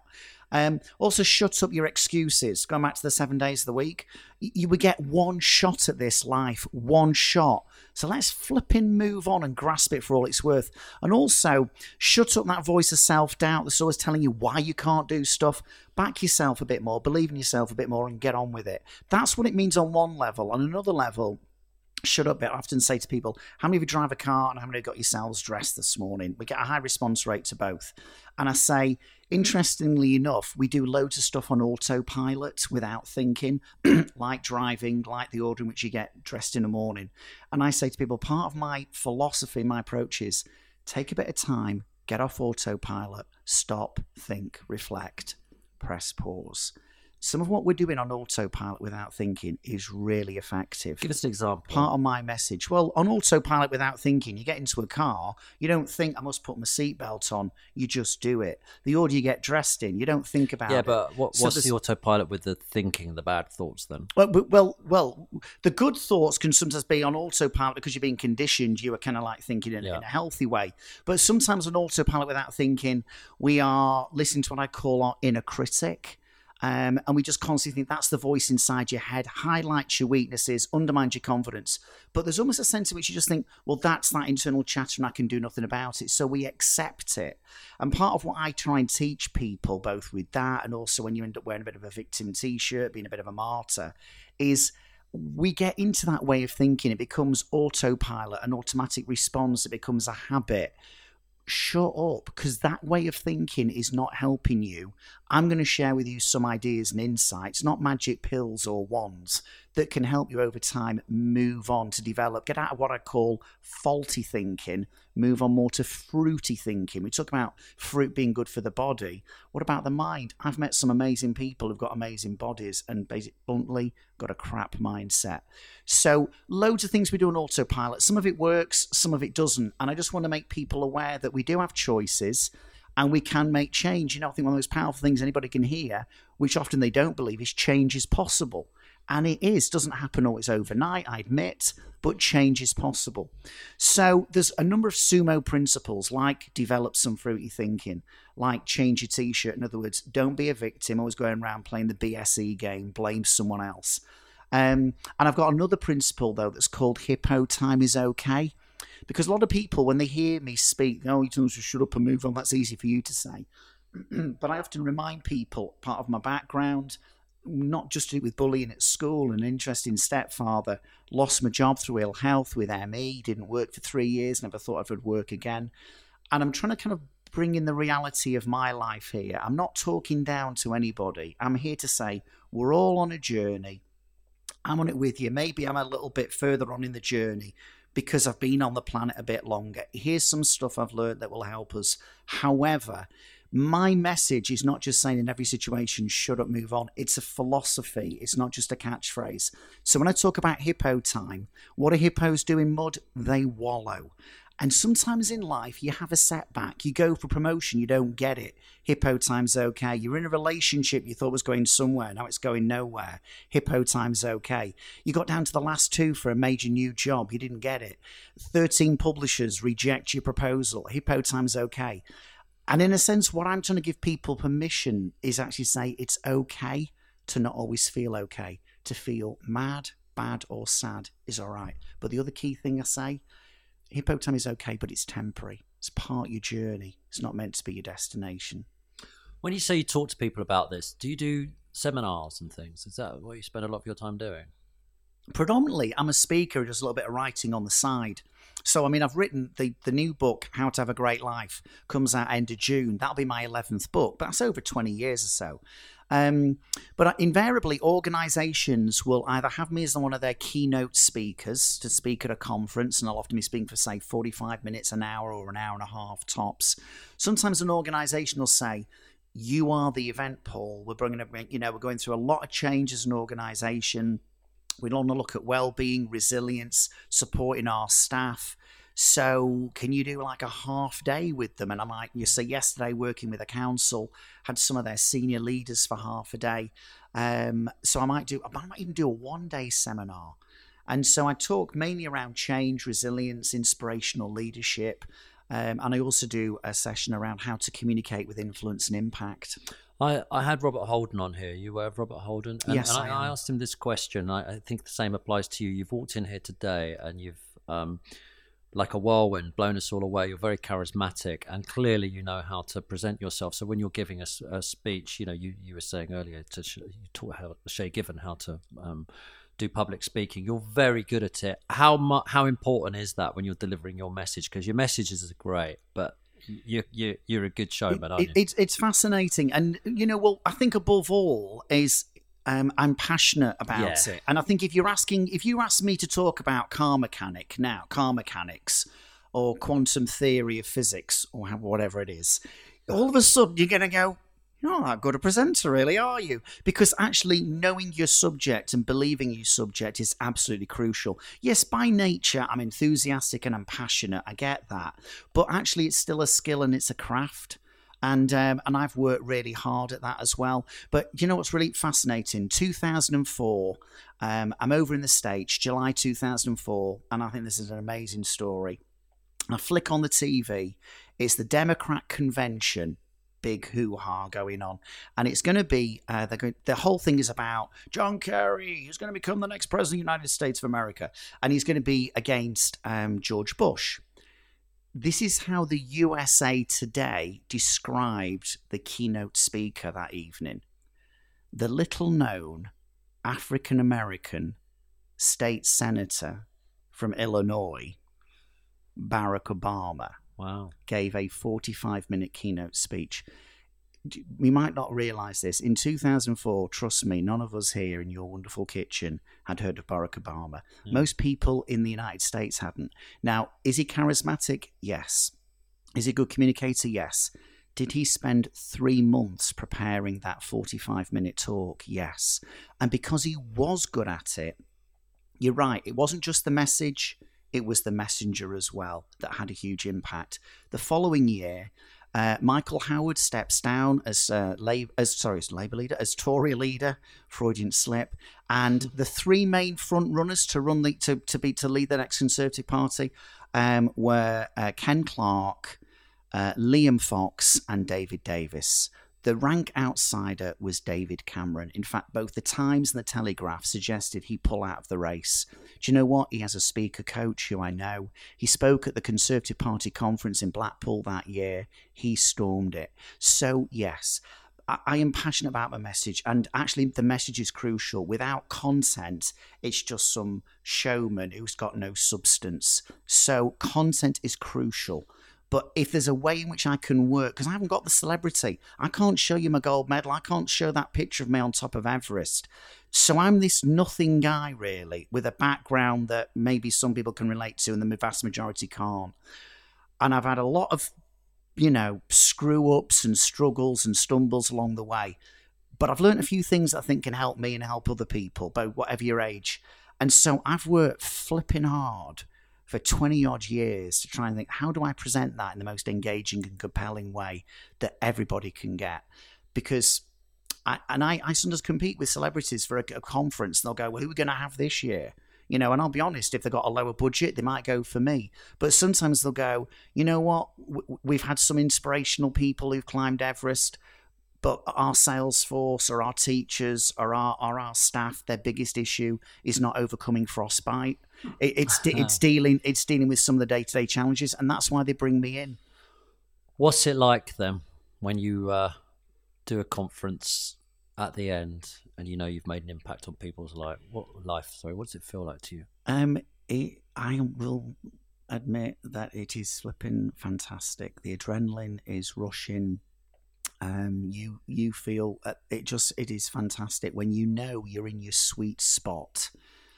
Um, also, shut up your excuses. Going back to the seven days of the week, you, you would get one shot at this life, one shot. So let's flipping move on and grasp it for all it's worth. And also, shut up that voice of self-doubt that's always telling you why you can't do stuff. Back yourself a bit more, believe in yourself a bit more, and get on with it. That's what it means on one level. On another level, shut up. I often say to people, how many of you drive a car and how many of you got yourselves dressed this morning? We get a high response rate to both. And I say, interestingly enough, we do loads of stuff on autopilot without thinking, like driving, like the order in which you get dressed in the morning. And I say to people, part of my philosophy, my approach is take a bit of time, get off autopilot, stop, think, reflect, press pause. Some of what we're doing on autopilot without thinking is really effective. Give us an example. Part of my message. Well, on autopilot without thinking, you get into a car, you don't think, I must put my seatbelt on. You just do it. The order you get dressed in, you don't think about yeah, it. Yeah, but what, so what's the autopilot with the thinking, the bad thoughts then? Well, well, well, the good thoughts can sometimes be on autopilot because you're being conditioned. You are kind of like thinking in, yeah. in a healthy way. But sometimes on autopilot without thinking, we are listening to what I call our inner critic. Um, and we just constantly think that's the voice inside your head, highlights your weaknesses, undermines your confidence. But there's almost a sense in which you just think, well, that's that internal chatter and I can do nothing about it. So we accept it. And part of what I try and teach people, both with that and also when you end up wearing a bit of a victim t-shirt, being a bit of a martyr, is we get into that way of thinking. It becomes autopilot, an automatic response. It becomes a habit. Shut up, because that way of thinking is not helping you. I'm going to share with you some ideas and insights, not magic pills or wands, that can help you over time move on to develop, get out of what I call faulty thinking, move on more to fruity thinking. We talk about fruit being good for the body. What about the mind? I've met some amazing people who've got amazing bodies and basically, bluntly, got a crap mindset. So loads of things we do on autopilot. Some of it works, some of it doesn't. And I just want to make people aware that we do have choices and we can make change. You know, I think one of the most powerful things anybody can hear, which often they don't believe, is change is possible. And it is. Doesn't happen always overnight, I admit, but change is possible. So there's a number of sumo principles, like develop some fruity thinking, like change your t-shirt. In other words, don't be a victim, always going around playing the B S E game, blame someone else. Um, and I've got another principle, though, that's called hippo time is okay. Because a lot of people, when they hear me speak, oh, you don't just shut up and move on, that's easy for you to say. But I often remind people, part of my background, not just to do with bullying at school, an interesting stepfather, lost my job through ill health with M E, didn't work for three years, never thought I would work again. And I'm trying to kind of bring in the reality of my life here. I'm not talking down to anybody. I'm here to say we're all on a journey. I'm on it with you. Maybe I'm a little bit further on in the journey because I've been on the planet a bit longer. Here's some stuff I've learned that will help us. However, my message is not just saying in every situation, shut up, move on. It's a philosophy. It's not just a catchphrase. So when I talk about hippo time, what do hippos do in mud? They wallow. And sometimes in life, you have a setback. You go for promotion, you don't get it. Hippo time's okay. You're in a relationship you thought was going somewhere, now it's going nowhere. Hippo time's okay. You got down to the last two for a major new job, you didn't get it. thirteen publishers reject your proposal. Hippo time's okay. And in a sense, what I'm trying to give people permission is actually say it's okay to not always feel okay. To feel mad, bad, or sad is all right. But the other key thing I say, hippo time is okay, but it's temporary. It's part of your journey. It's not meant to be your destination. When you say you talk to people about this, do you do seminars and things? Is that what you spend a lot of your time doing? Predominantly, I'm a speaker who does a little bit of writing on the side. So, I mean, I've written the, the new book, How to Have a Great Life, comes out end of June. That'll be my eleventh book, but that's over twenty years or so. Um, but invariably, organisations will either have me as one of their keynote speakers to speak at a conference, and I'll often be speaking for, say, forty-five minutes, an hour, or an hour and a half tops. Sometimes an organisation will say, you are the event, Paul. We're bringing, you know, we're going through a lot of change as an organisation. We want to look at well-being, resilience, supporting our staff. So can you do like a half day with them? And I might, you say yesterday working with a council, had some of their senior leaders for half a day. Um, so I might do, I might even do a one day seminar. And so I talk mainly around change, resilience, inspirational leadership. Um, and I also do a session around how to communicate with influence and impact. I, I had Robert Holden on here. You were Robert Holden? And, Yes, and I I, I am. asked him this question. I, I think the same applies to you. You've walked in here today and you've, um, like a whirlwind, blown us all away. You're very charismatic and clearly you know how to present yourself. So when you're giving a, s- a speech, you know, you, you were saying earlier, to Sh- you taught how, Shay Given how to um, do public speaking. You're very good at it. How mu- How important is that when you're delivering your message? Because your messages are great, but you, you, you're a good showman, aren't It, you? it's it's fascinating, and you know, well, I think above all is um, I'm passionate about Yeah. it, and I think if you're asking, if you ask me to talk about car mechanic now, car mechanics, or quantum theory of physics, or how- whatever it is, all of a sudden you're going to go, you're not that good a presenter, really, are you? Because actually knowing your subject and believing your subject is absolutely crucial. Yes, by nature, I'm enthusiastic and I'm passionate. I get that. But actually, it's still a skill and it's a craft. And um, and I've worked really hard at that as well. But you know what's really fascinating? two thousand four, um, I'm over in the States, July two thousand four, and I think this is an amazing story. I flick on the T V. It's the Democrat convention, big hoo-ha going on, and it's going to be uh, they're going, the whole thing is about John Kerry, who's going to become the next president of the United States of America, and he's going to be against um, George Bush. This is how the U S A Today described the keynote speaker that evening. The little-known African-American state senator from Illinois, Barack Obama, Wow. gave a forty-five minute keynote speech. We might not realise this. In two thousand four, trust me, none of us here in your wonderful kitchen had heard of Barack Obama. Mm. Most people in the United States hadn't. Now, is he charismatic? Yes. Is he a good communicator? Yes. Did he spend three months preparing that forty-five minute talk? Yes. And because he was good at it, you're right, it wasn't just the message, it was the messenger as well that had a huge impact. The following year, uh, Michael Howard steps down as uh, Lab- as sorry, as Labour leader, as Tory leader, Freudian slip, and the three main front runners to run the to to be to lead the next Conservative Party um, were uh, Ken Clarke, uh, Liam Fox, and David Davis. The rank outsider was David Cameron. In fact, both the Times and the Telegraph suggested he pull out of the race. Do you know what? He has a speaker coach who I know. He spoke at the Conservative Party conference in Blackpool that year. He stormed it. So, yes, I, I am passionate about my message. And actually, the message is crucial. Without content, it's just some showman who's got no substance. So, content is crucial. But if there's a way in which I can work, because I haven't got the celebrity, I can't show you my gold medal, I can't show that picture of me on top of Everest. So I'm this nothing guy, really, with a background that maybe some people can relate to and the vast majority can't. And I've had a lot of, you know, screw-ups and struggles and stumbles along the way. But I've learned a few things that I think can help me and help other people, both whatever your age. And so I've worked flipping hard for twenty odd years to try and think, how do I present that in the most engaging and compelling way that everybody can get? Because I, and I, I sometimes compete with celebrities for a, a conference. They'll go, well, who are we going to have this year? You know, and I'll be honest, if they've got a lower budget, they might go for me. But sometimes they'll go, you know what? We've had some inspirational people who've climbed Everest, but our sales force or our teachers or our, or our staff, their biggest issue is not overcoming frostbite. It, it's it's dealing it's dealing with some of the day-to-day challenges, and that's why they bring me in. What's it like then when you uh, do a conference at the end and you know you've made an impact on people's life? What life? Sorry, what does it feel like to you? Um, it, I will admit that it is flipping fantastic. The adrenaline is rushing. Um, you you feel uh, it just it is fantastic when you know you're in your sweet spot.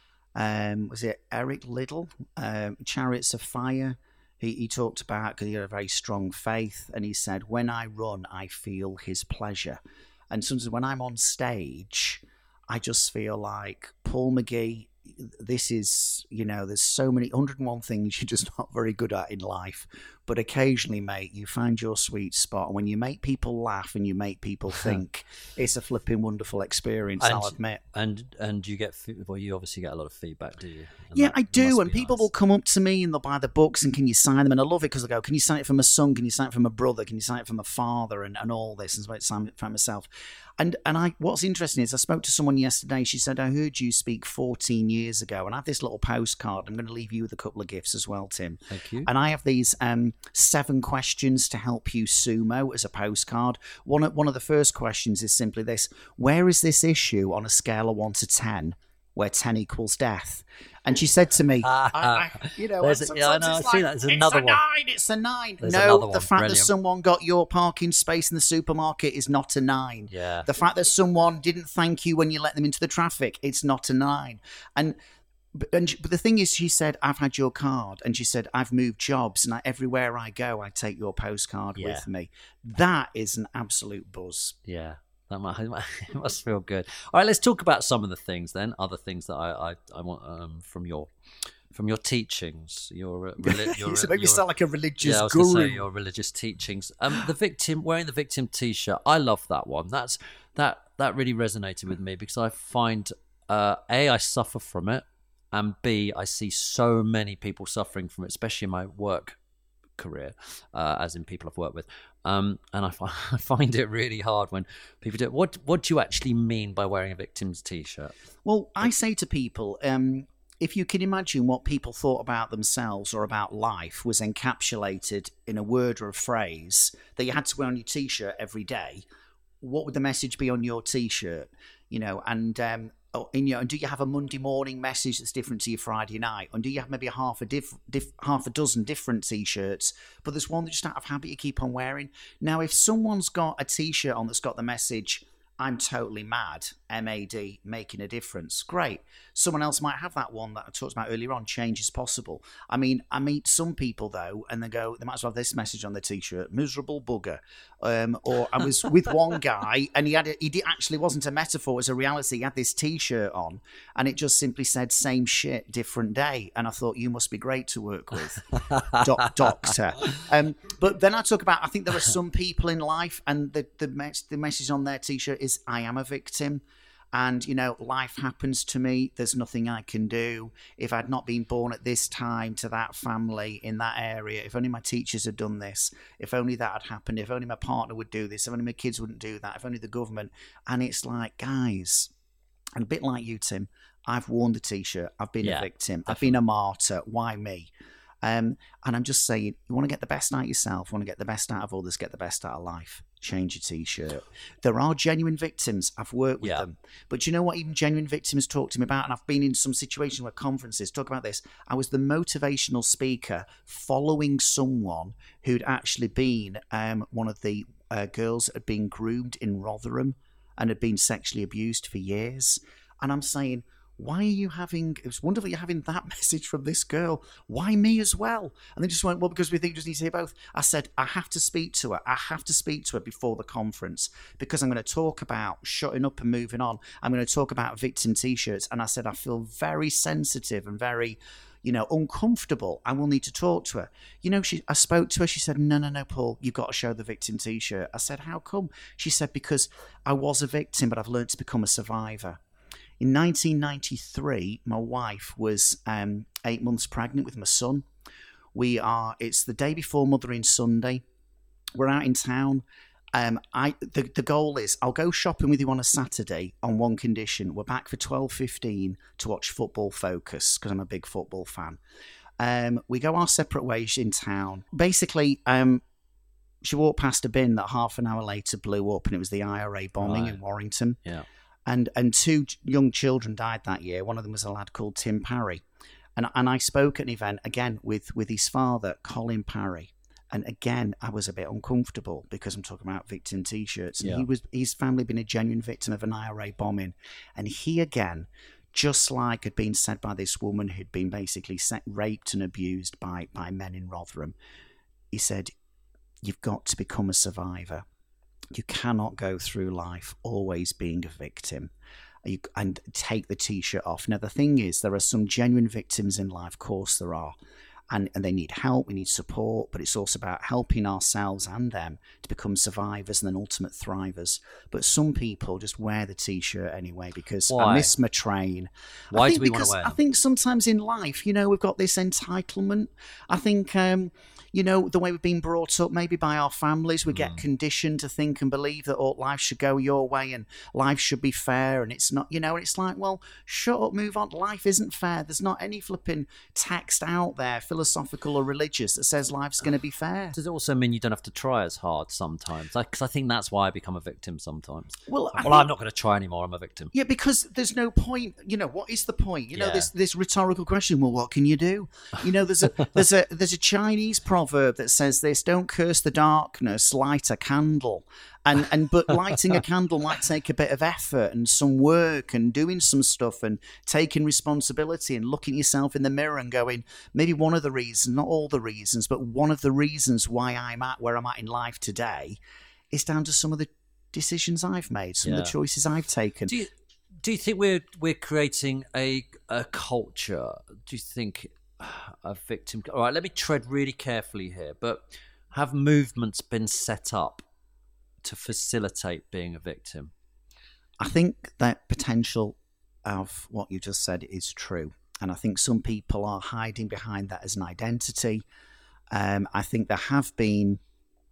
Um, was it Eric Liddell, um, Chariots of Fire? He, he talked about, because he had a very strong faith, and he said, when I run, I feel his pleasure. And sometimes when I'm on stage, I just feel like Paul McGee, this is, you know, there's so many, one hundred and one things you're just not very good at in life. But occasionally, mate, you find your sweet spot. And when you make people laugh and you make people think, it's a flipping wonderful experience, And- I'll admit. And and you get fe- well, you obviously get a lot of feedback, do you? And Yeah, that I do. must And be people nice. will come up to me and they'll buy the books and can you sign them? And I love it because they go, can you sign it for my son? Can you sign it for my brother? Can you sign it for my father? And, and all this. And so I sign it for myself. And and I what's interesting is I spoke to someone yesterday. She said, I heard you speak fourteen years ago. And I have this little postcard. I'm going to leave you with a couple of gifts as well, Tim. Thank you. And I have these um, seven questions to help you sumo as a postcard. One of, one of the first questions is simply this. Where is this issue on a scale of one to ten, where ten equals death? And she said to me, I, I, you know, There's and a- yeah, I sometimes know, it's I've seen like, that. There's another it's a one. nine, it's a nine. There's no, another the one. fact that Brilliant. someone got your parking space in the supermarket is not a nine. Yeah. The fact that someone didn't thank you when you let them into the traffic, it's not a nine. And But, and she, but the thing is, she said, I've had your card. And she said, I've moved jobs. And I, everywhere I go, I take your postcard Yeah. with me. That is an absolute buzz. Yeah, that might, it must feel good. All right, let's talk about some of the things then. Other things that I I, I want um, from your from your teachings. Your, uh, reli- your So make me your- sound like a religious yeah, I was guru. gonna say your religious teachings. Um, the victim wearing the victim T-shirt. I love that one. That's that that really resonated with me because I find uh, a I suffer from it, and B I see so many people suffering from it, especially in my work career, uh, as in people I've worked with. Um, and I, fi- I find it really hard when people do it. What What do you actually mean by wearing a victim's T-shirt? Well, I say to people, um, if you can imagine what people thought about themselves or about life was encapsulated in a word or a phrase that you had to wear on your T-shirt every day, what would the message be on your T-shirt? You know, and um, oh, and, you know, and do you have a Monday morning message that's different to your Friday night? And do you have maybe a half a diff, diff, half a dozen different T-shirts, but there's one that just out of habit you keep on wearing? Now, if someone's got a T-shirt on that's got the message, I'm totally mad, M A D, making a difference, great. Someone else might have that one that I talked about earlier on, change is possible. I mean, I meet some people, though, and they go, they might as well have this message on their T-shirt, miserable bugger. Um, or I was with one guy, and he had a, he did, actually wasn't a metaphor, it was a reality. He had this T-shirt on, and it just simply said, same shit, different day. And I thought, you must be great to work with, doc, doctor. Um, but then I talk about, I think there are some people in life, and the, the, mes- the message on their T-shirt is, I am a victim. And, you know, life happens to me. There's nothing I can do. If I'd not been born at this time to that family in that area, if only my teachers had done this, if only that had happened, if only my partner would do this, if only my kids wouldn't do that, if only the government. And it's like, guys, and a bit like you, Tim, I've worn the T-shirt. I've been Yeah, a victim. I've been a martyr. Why me? Um, and I'm just saying, you want to get the best out of yourself, want to get the best out of others, get the best out of life, change your T-shirt. There are genuine victims. I've worked with Yeah. them. But you know what even genuine victims talk to me about? And I've been in some situations where conferences talk about this. I was the motivational speaker following someone who'd actually been um, one of the uh, girls that had been groomed in Rotherham and had been sexually abused for years. And I'm saying, why are you having, it was wonderful you're having that message from this girl. Why me as well? And they just went, well, because we think you just need to hear both. I said, I have to speak to her. I have to speak to her before the conference because I'm going to talk about shutting up and moving on. I'm going to talk about victim T-shirts. And I said, I feel very sensitive and very, you know, uncomfortable. I will need to talk to her. You know, she, I spoke to her. She said, no, no, no, Paul, you've got to show the victim T-shirt. I said, how come? She said, because I was a victim, but I've learned to become a survivor. In nineteen ninety-three, my wife was um, eight months pregnant with my son. We are, it's the day before Mothering Sunday. We're out in town. Um, I the, the goal is I'll go shopping with you on a Saturday on one condition. We're back for twelve fifteen to watch Football Focus because I'm a big football fan. Um, we go our separate ways in town. Basically, um, she walked past a bin that half an hour later blew up, and it was the I R A bombing Right. in Warrington. Yeah. And and two young children died that year. One of them was a lad called Tim Parry. And and I spoke at an event, again, with, with his father, Colin Parry. And again, I was a bit uncomfortable because I'm talking about victim T-shirts. And Yeah. he was his family had been a genuine victim of an I R A bombing. And he, again, just like had been said by this woman who'd been basically set, raped and abused by, by men in Rotherham, he said, you've got to become a survivor. You cannot go through life always being a victim you, and take the T-shirt off. Now, the thing is, there are some genuine victims in life, of course there are. and, and they need help, we need support, but it's also about helping ourselves and them to become survivors and then ultimate thrivers. But some people just wear the T-shirt anyway because Why? I miss my train. Why I think do we want to because wear I them? think sometimes in life, you know, we've got this entitlement. I think, um, you know, the way we've been brought up, maybe by our families, we get conditioned to think and believe that all life should go your way and life should be fair, and it's not, you know, and it's like, well, shut up, move on. Life isn't fair. There's not any flipping text out there, philosophical or religious, that says life's going to be fair. Does it also mean you don't have to try as hard sometimes? Because I think that's why I become a victim sometimes. Well, I well, think- I'm not going to try anymore. I'm a victim. Yeah, because there's no point. You know, what is the point? You know, Yeah. this this rhetorical question. Well, what can you do? You know, there's a there's a there's a Chinese proverb that says this: "Don't curse the darkness, light a candle." And and but lighting a candle might take a bit of effort and some work and doing some stuff and taking responsibility and looking at yourself in the mirror and going, maybe one of the reasons, not all the reasons, but one of the reasons why I'm at where I'm at in life today is down to some of the decisions I've made, some of Yeah. the choices I've taken. Do you do you think we're we're creating a a culture? Do you think a victim? All right, let me tread really carefully here. But have movements been set up to facilitate being a victim? I think that potential of what you just said is true. And I think some people are hiding behind that as an identity. Um, I think there have been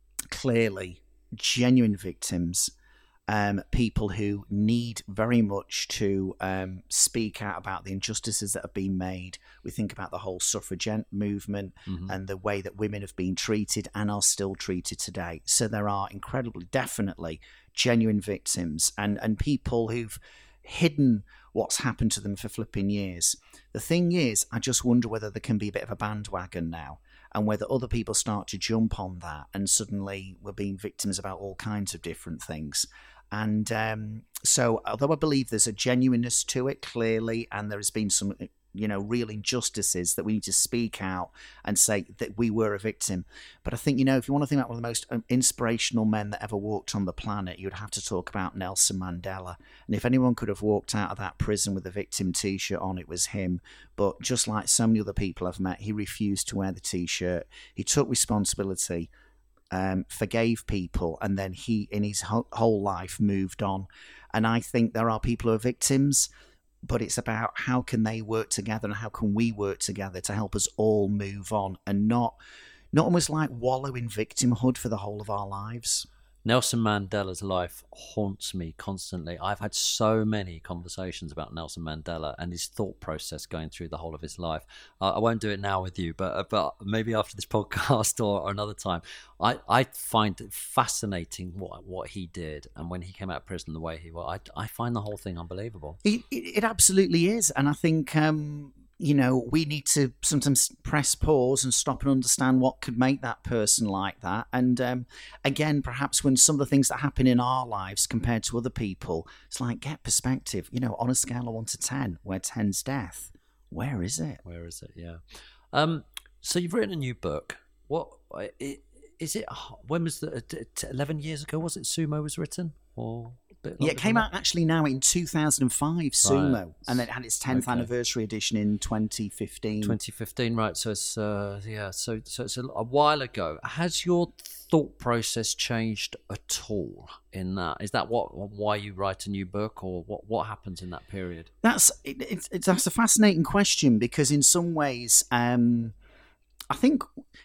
clearly genuine victims, um, people who need very much to um, speak out about the injustices that have been made. We think about the whole suffragette movement Mm-hmm. and the way that women have been treated and are still treated today. So there are incredibly, definitely genuine victims and, and people who've hidden what's happened to them for flipping years. The thing is, I just wonder whether there can be a bit of a bandwagon now and whether other people start to jump on that and suddenly we're being victims about all kinds of different things. And um, so, although I believe there's a genuineness to it, clearly, and there has been some, you know, real injustices that we need to speak out and say that we were a victim. But I think, you know, if you want to think about one of the most um, inspirational men that ever walked on the planet, you'd have to talk about Nelson Mandela. And if anyone could have walked out of that prison with a victim T-shirt on, it was him. But just like so many other people I've met, he refused to wear the T-shirt. He took responsibility, um, forgave people, and then he, in his whole, whole life, moved on. And I think there are people who are victims, but it's about how can they work together and how can we work together to help us all move on and not not almost like wallow in victimhood for the whole of our lives. Nelson Mandela's life haunts me constantly. I've had so many conversations about Nelson Mandela and his thought process going through the whole of his life. Uh, I won't do it now with you, but but maybe after this podcast or, or another time. I, I find it fascinating what what he did, and when he came out of prison, the way he was. I, I find the whole thing unbelievable. It, it, it absolutely is. And I think, um, you know, we need to sometimes press pause and stop and understand what could make that person like that. And um, again, perhaps when some of the things that happen in our lives compared to other people, it's like, get perspective. You know, on a scale of one to ten, where ten's death, where is it? Where is it? Yeah. Um. So you've written a new book. What it, is it? When was the eleven years ago? Was it Sumo was written or? Yeah, it longer came than out actually now in two thousand five, Sumo, Right. and it had its tenth Okay. anniversary edition in twenty fifteen. twenty fifteen, right? So it's uh, yeah, so so it's a, a while ago. Has your thought process changed at all in that? Is that what why you write a new book, or what what happens in that period? That's it, it's, it's that's a fascinating question because in some ways, um, I think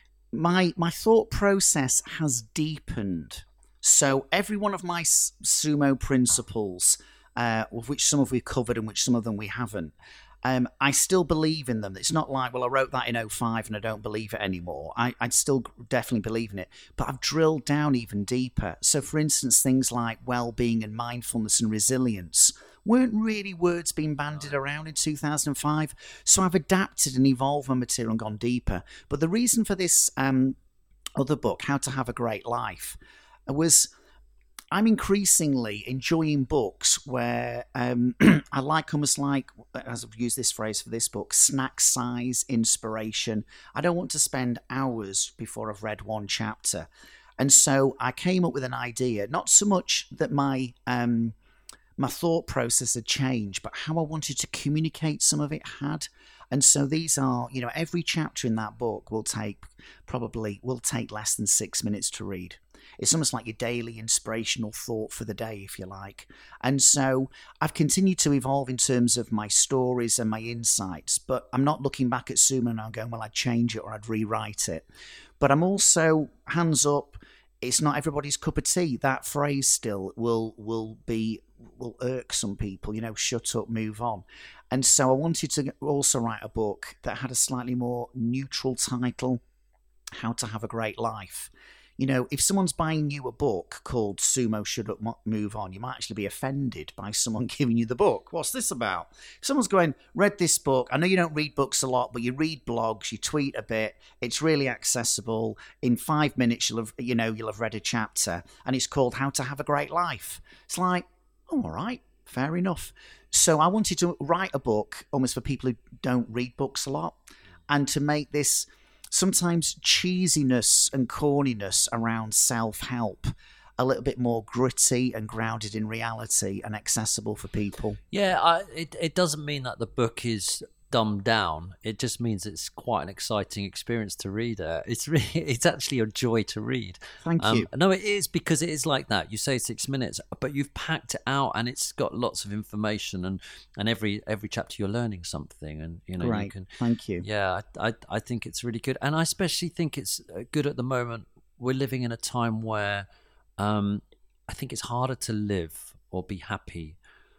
my my thought process has deepened. So every one of my s- sumo principles, uh, of which some of we've covered and which some of them we haven't, um, I still believe in them. It's not like, well, I wrote that in oh five and I don't believe it anymore. I, I'd still definitely believe in it, but I've drilled down even deeper. So for instance, things like well-being and mindfulness and resilience weren't really words being bandied around in two thousand five. So I've adapted and evolved my material and gone deeper. But the reason for this um, other book, How to Have a Great Life, was I'm increasingly enjoying books where um, I like almost like, as I've used this phrase for this book, snack size inspiration. I don't want to spend hours before I've read one chapter. And so I came up with an idea, not so much that my um, my thought process had changed, but how I wanted to communicate some of it had. And so these are, you know, every chapter in that book will take probably will take less than six minutes to read. It's almost like your daily inspirational thought for the day, if you like. And so I've continued to evolve in terms of my stories and my insights, but I'm not looking back at Suma and I'm going, well, I'd change it or I'd rewrite it. But I'm also, hands up, it's not everybody's cup of tea. That phrase still will will be will irk some people, you know, shut up, move on. And so I wanted to also write a book that had a slightly more neutral title, How to Have a Great Life. You know, if someone's buying you a book called Sumo Shut Up, Move On, you might actually be offended by someone giving you the book. What's this about? If someone's going, read this book, I know you don't read books a lot, but you read blogs, you tweet a bit, it's really accessible. In five minutes, you'll have, you know, you'll have read a chapter, and it's called How to Have a Great Life. It's like, oh, all right, fair enough. So I wanted to write a book almost for people who don't read books a lot, and to make this sometimes cheesiness and corniness around self-help a little bit more gritty and grounded in reality and accessible for people. Yeah, I, it it doesn't mean that the book is dumbed down. It just means it's quite an exciting experience to read it. It's really, it's actually a joy to read. Thank um, you. No, it is, because it is like that. You say six minutes, but you've packed it out, and it's got lots of information, and, and every every chapter you're learning something, and you know right. you can. Thank you. Yeah, I, I I think it's really good, and I especially think it's good at the moment. We're living in a time where um, I think it's harder to live or be happy.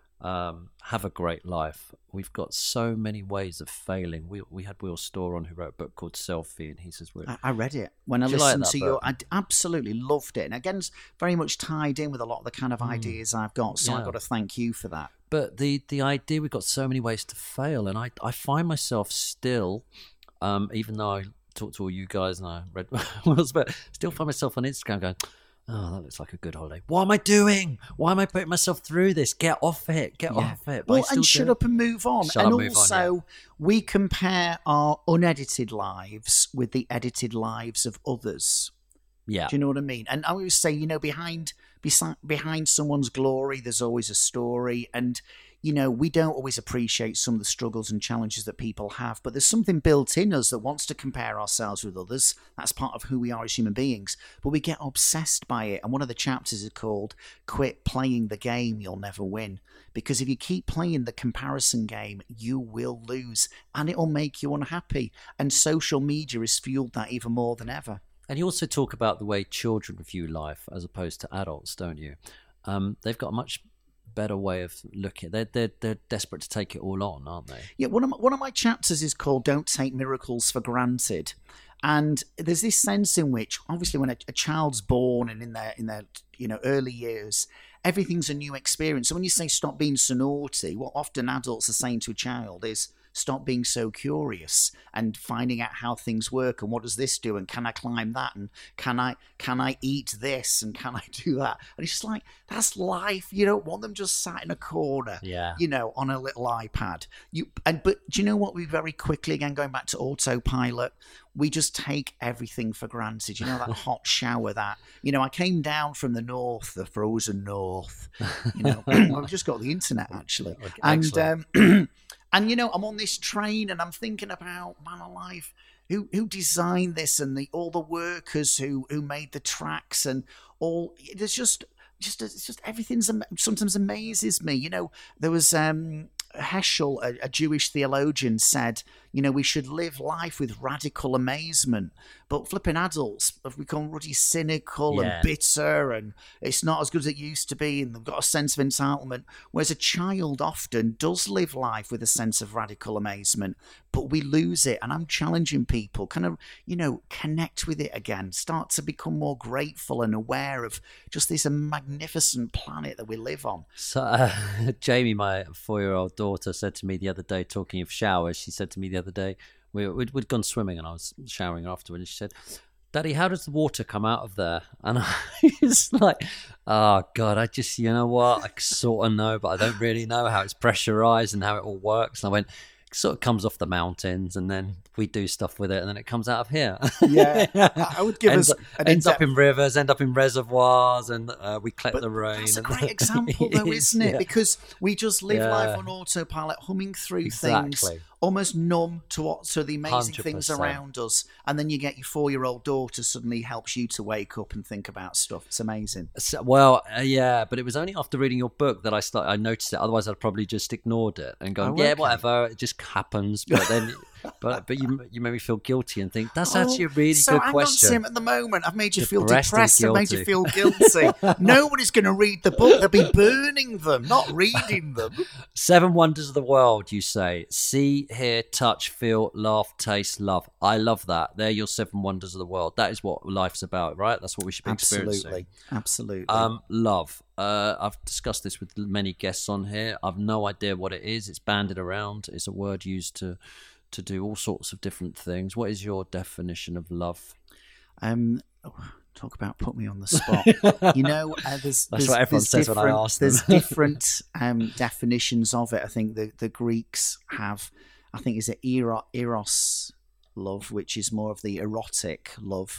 Um, have a great life. We've got so many ways of failing. We we had Will Storr on, who wrote a book called Selfie, and he says, we're, I, I read it when I Did you like listened that to book? your. I d- absolutely loved it, and again, it's very much tied in with a lot of the kind of ideas I've got. So Yeah. I've got to thank you for that. But the the idea, we've got so many ways to fail, and I I find myself still, um, even though I talked to all you guys and I read Will's, but still find myself on Instagram going, oh, that looks like a good holiday. What am I doing? Why am I putting myself through this? Get off it. Get Yeah. off it. But I Well, still and shut do. up and move on. Shut and up, move on, also, yeah. we compare our unedited lives with the edited lives of others. Yeah. Do you know what I mean? And I always say, you know, behind besi- behind someone's glory, there's always a story. And, you know, we don't always appreciate some of the struggles and challenges that people have, but there's something built in us that wants to compare ourselves with others. That's part of who we are as human beings. But we get obsessed by it. And one of the chapters is called Quit Playing the Game, You'll Never Win. Because if you keep playing the comparison game, you will lose. And it'll make you unhappy. And social media has fueled that even more than ever. And you also talk about the way children view life as opposed to adults, don't you? Um, they've got a much better way of looking. They're they're they're desperate to take it all on, aren't they? Yeah, one of my, one of my chapters is called "Don't Take Miracles for Granted," and there's this sense in which, obviously, when a, a child's born and in their in their you know early years, everything's a new experience. So when you say stop being so naughty, what often adults are saying to a child is, stop being so curious and finding out how things work and what does this do and can I climb that and can I can I eat this and can I do that, and it's just like, that's life. You don't want them just sat in a corner, Yeah. you know, on a little iPad. You and but do you know what, we very quickly, again going back to autopilot, we just take everything for granted. You know, that hot shower that, you know, I came down from the north, the frozen north, you know, I've just got the internet actually. Okay, And excellent. um and, you know, I'm on this train and I'm thinking about, man alive, who who designed this and the all the workers who who made the tracks and all. There's just, just, it's just everything's am- sometimes amazes me. You know, there was um, Heschel, a, a Jewish theologian, said, you know, we should live life with radical amazement. But flipping adults have become really cynical Yeah. and bitter, and it's not as good as it used to be, and they've got a sense of entitlement. Whereas a child often does live life with a sense of radical amazement, but we lose it. And I'm challenging people, kind of, you know, connect with it again, start to become more grateful and aware of just this magnificent planet that we live on. So, uh, Jamie, my four-year-old daughter, said to me the other day, talking of showers, she said to me the other day, we, we'd, we'd gone swimming and I was showering afterwards, and she said, Daddy, how does the water come out of there? And I was like, oh, God, I just, you know what, I sort of know, but I don't really know how it's pressurized and how it all works. And I went, sort of comes off the mountains, and then we do stuff with it, and then it comes out of here. Yeah, I would give ends us an ends up in-depth- in rivers, end up in reservoirs, and uh, we collect But the rain. That's a and- great example, though, It is, isn't it? yeah. Because we just live Yeah. life on autopilot, humming through things, Exactly. almost numb to what to the amazing one hundred things percent. around us, and then you get your four-year-old daughter suddenly helps you to wake up and think about stuff. It's amazing. So, well, uh, yeah, but it was only after reading your book that I started. I noticed it. Otherwise, I'd probably just ignored it and gone, Oh, "Yeah, okay. whatever. It just happens." But then, but but you you made me feel guilty and think that's Oh, actually a really so good hang question. on, Tim, at the moment, I've made you feel Depressed and depressed. I've made you feel guilty. guilty. Nobody's going to read the book. They'll be burning them, not reading them. Seven wonders of the world, you say. See, hear, touch, feel, laugh, taste, love. I love that. They're your seven wonders of the world. That is what life's about, right? That's what we should be experiencing. Absolutely. Absolutely. Um, love. Uh, I've discussed this with many guests on here. I've no idea what it is. It's banded around. It's a word used to to do all sorts of different things. What is your definition of love? Um, oh, talk about put me on the spot. You know, uh, there's That's there's, what everyone there's says when I different- ask them. There's different um, definitions of it. I think the the Greeks have, I think, is it ero- eros love, which is more of the erotic love.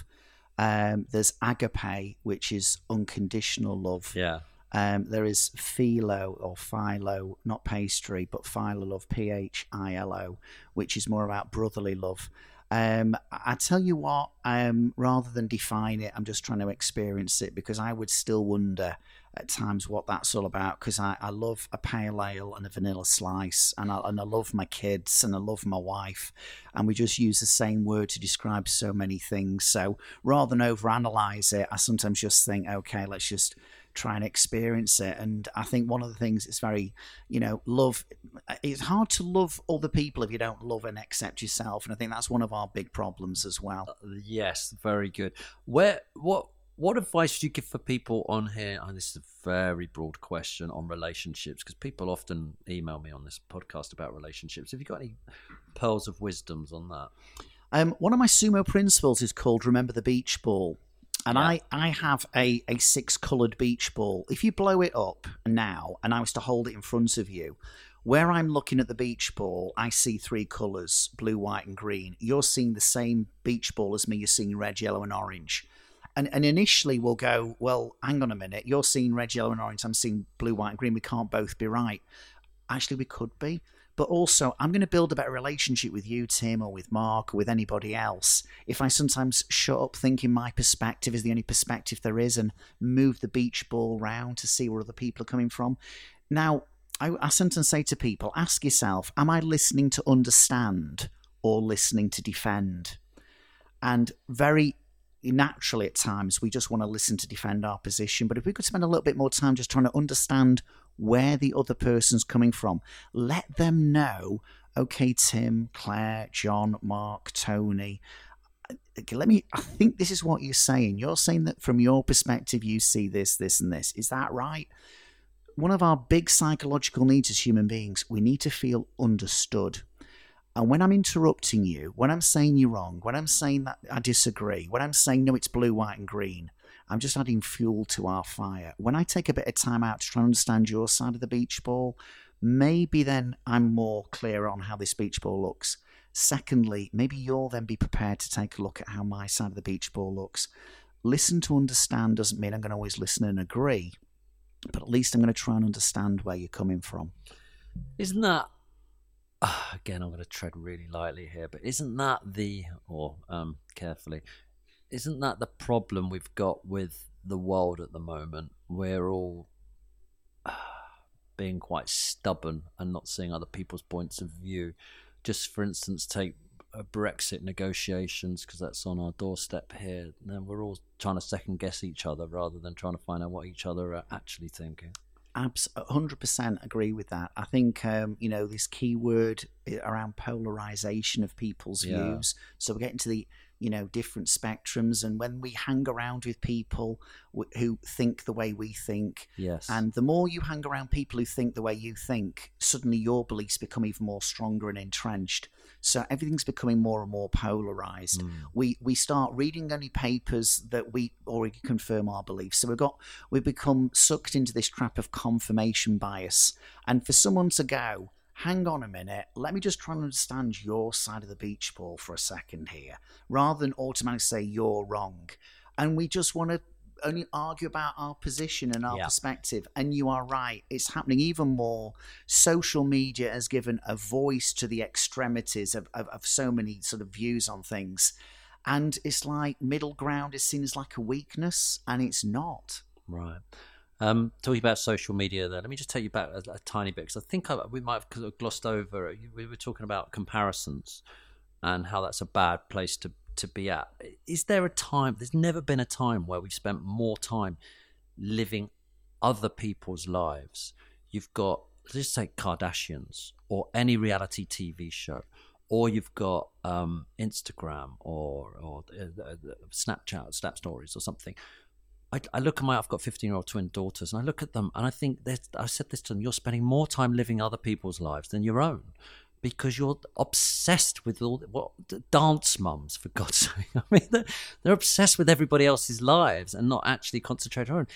Um, there's agape, which is unconditional love. Yeah. Um, there is philo or philo, not pastry, but philo love, P H I L O, which is more about brotherly love. Um, I tell you what, um, rather than define it, I'm just trying to experience it, because I would still wonder at times what that's all about, because I, I love a pale ale and a vanilla slice, and I, and I love my kids, and I love my wife, and we just use the same word to describe so many things. So rather than overanalyze it, I sometimes just think, okay, let's just try and experience it. And I think one of the things it's very, you know, love, it's hard to love other people if you don't love and accept yourself, and I think that's one of our big problems as well. Yes, very good. Where what what advice do you give for people on here? And this is a very broad question on relationships, because people often email me on this podcast about relationships. Have you got any pearls of wisdoms on that? Um, one of my sumo principles is called Remember the Beach Ball. And Yeah. I, I have a, a six-coloured beach ball. If you blow it up now and I was to hold it in front of you, where I'm looking at the beach ball, I see three colours, blue, white and green. You're seeing the same beach ball as me. You're seeing red, yellow and orange. And, and initially we'll go, well, hang on a minute. You're seeing red, yellow and orange. I'm seeing blue, white and green. We can't both be right. Actually, we could be. But also, I'm going to build a better relationship with you, Tim, or with Mark, or with anybody else, if I sometimes shut up thinking my perspective is the only perspective there is and move the beach ball round to see where other people are coming from. Now, I, I sometimes say to people, ask yourself, am I listening to understand or listening to defend? And very naturally at times, we just want to listen to defend our position. But if we could spend a little bit more time just trying to understand where the other person's coming from, let them know, okay, Tim, Claire, John, Mark, Tony, let me, I think this is what you're saying. You're saying that from your perspective, you see this, this, and this. Is that right? One of our big psychological needs as human beings, we need to feel understood. And when I'm interrupting you, when I'm saying you're wrong, when I'm saying that I disagree, when I'm saying, no, it's blue, white, and green, I'm just adding fuel to our fire. When I take a bit of time out to try and understand your side of the beach ball, maybe then I'm more clear on how this beach ball looks. Secondly, maybe you'll then be prepared to take a look at how my side of the beach ball looks. Listen to understand doesn't mean I'm going to always listen and agree, but at least I'm going to try and understand where you're coming from. Isn't that, uh, again, I'm going to tread really lightly here, but isn't that the, or um, carefully, isn't that the problem we've got with the world at the moment? We're all uh, being quite stubborn and not seeing other people's points of view. Just for instance, take uh, Brexit negotiations, because that's on our doorstep here. Then we're all trying to second guess each other rather than trying to find out what each other are actually thinking. Abs- one hundred percent agree with that. I think, um, you know, this key word around polarization of people's Yeah. views. So we're getting to the, you know, different spectrums. And when we hang around with people w- who think the way we think, Yes. and the more you hang around people who think the way you think, suddenly your beliefs become even more stronger and entrenched. So everything's becoming more and more polarized. Mm. We we start reading only papers that we already confirm our beliefs. So we've got we've become sucked into this trap of confirmation bias. And for someone to go, hang on a minute, let me just try and understand your side of the beach ball for a second here, rather than automatically say you're wrong. And we just want to only argue about our position and our Yeah. perspective. And you are right, it's happening even more. Social media has given a voice to the extremities of, of, of so many sort of views on things. And it's like middle ground is seen as like a weakness, and it's not. Right. Um, talking about social media there, let me just take you back a, a tiny bit, because I think I, we might have glossed over. We were talking about comparisons and how that's a bad place to, to be at. Is there a time, there's never been a time where we've spent more time living other people's lives. You've got, let's just say Kardashians or any reality T V show, or you've got um, Instagram or, or uh, uh, Snapchat, Snap Stories or something. I, I look at my, I've got fifteen-year-old twin daughters, and I look at them, and I think that I said this to them: you're spending more time living other people's lives than your own, because you're obsessed with all what dance mums, for God's sake. I mean, they're, they're obsessed with everybody else's lives and not actually concentrate on.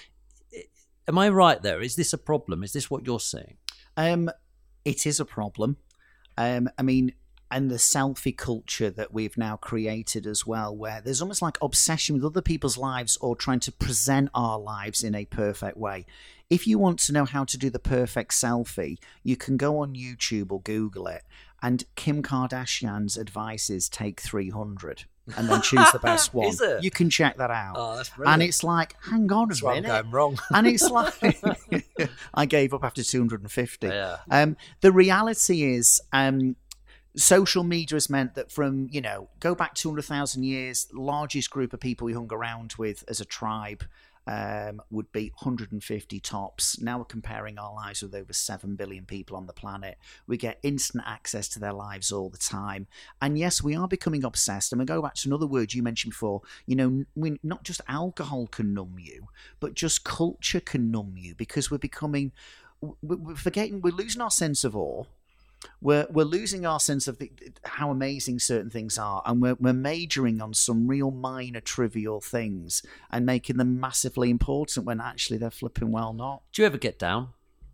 Am I right there? Is this a problem? Is this what you're seeing? Um, it is a problem. Um, I mean. And the selfie culture that we've now created as well, where there's almost like obsession with other people's lives or trying to present our lives in a perfect way. If you want to know how to do the perfect selfie, you can go on YouTube or Google it. And Kim Kardashian's advice is take three hundred and then choose the best one. Is it? You can check that out. Oh, that's brilliant. And it's like, hang on a That's where I'm minute. going wrong. And it's like, I gave up after two hundred fifty. Yeah. Um, the reality is, um, social media has meant that from, you know, go back two hundred thousand years, the largest group of people we hung around with as a tribe um, would be one hundred fifty tops. Now we're comparing our lives with over seven billion people on the planet. We get instant access to their lives all the time. And yes, we are becoming obsessed. And we go back to another word you mentioned before, you know, we, not just alcohol can numb you, but just culture can numb you, because we're becoming, we're forgetting, we're losing our sense of awe. We're we're losing our sense of the, how amazing certain things are, and we're we're majoring on some real minor trivial things and making them massively important when actually they're flipping well not. Do you ever get down?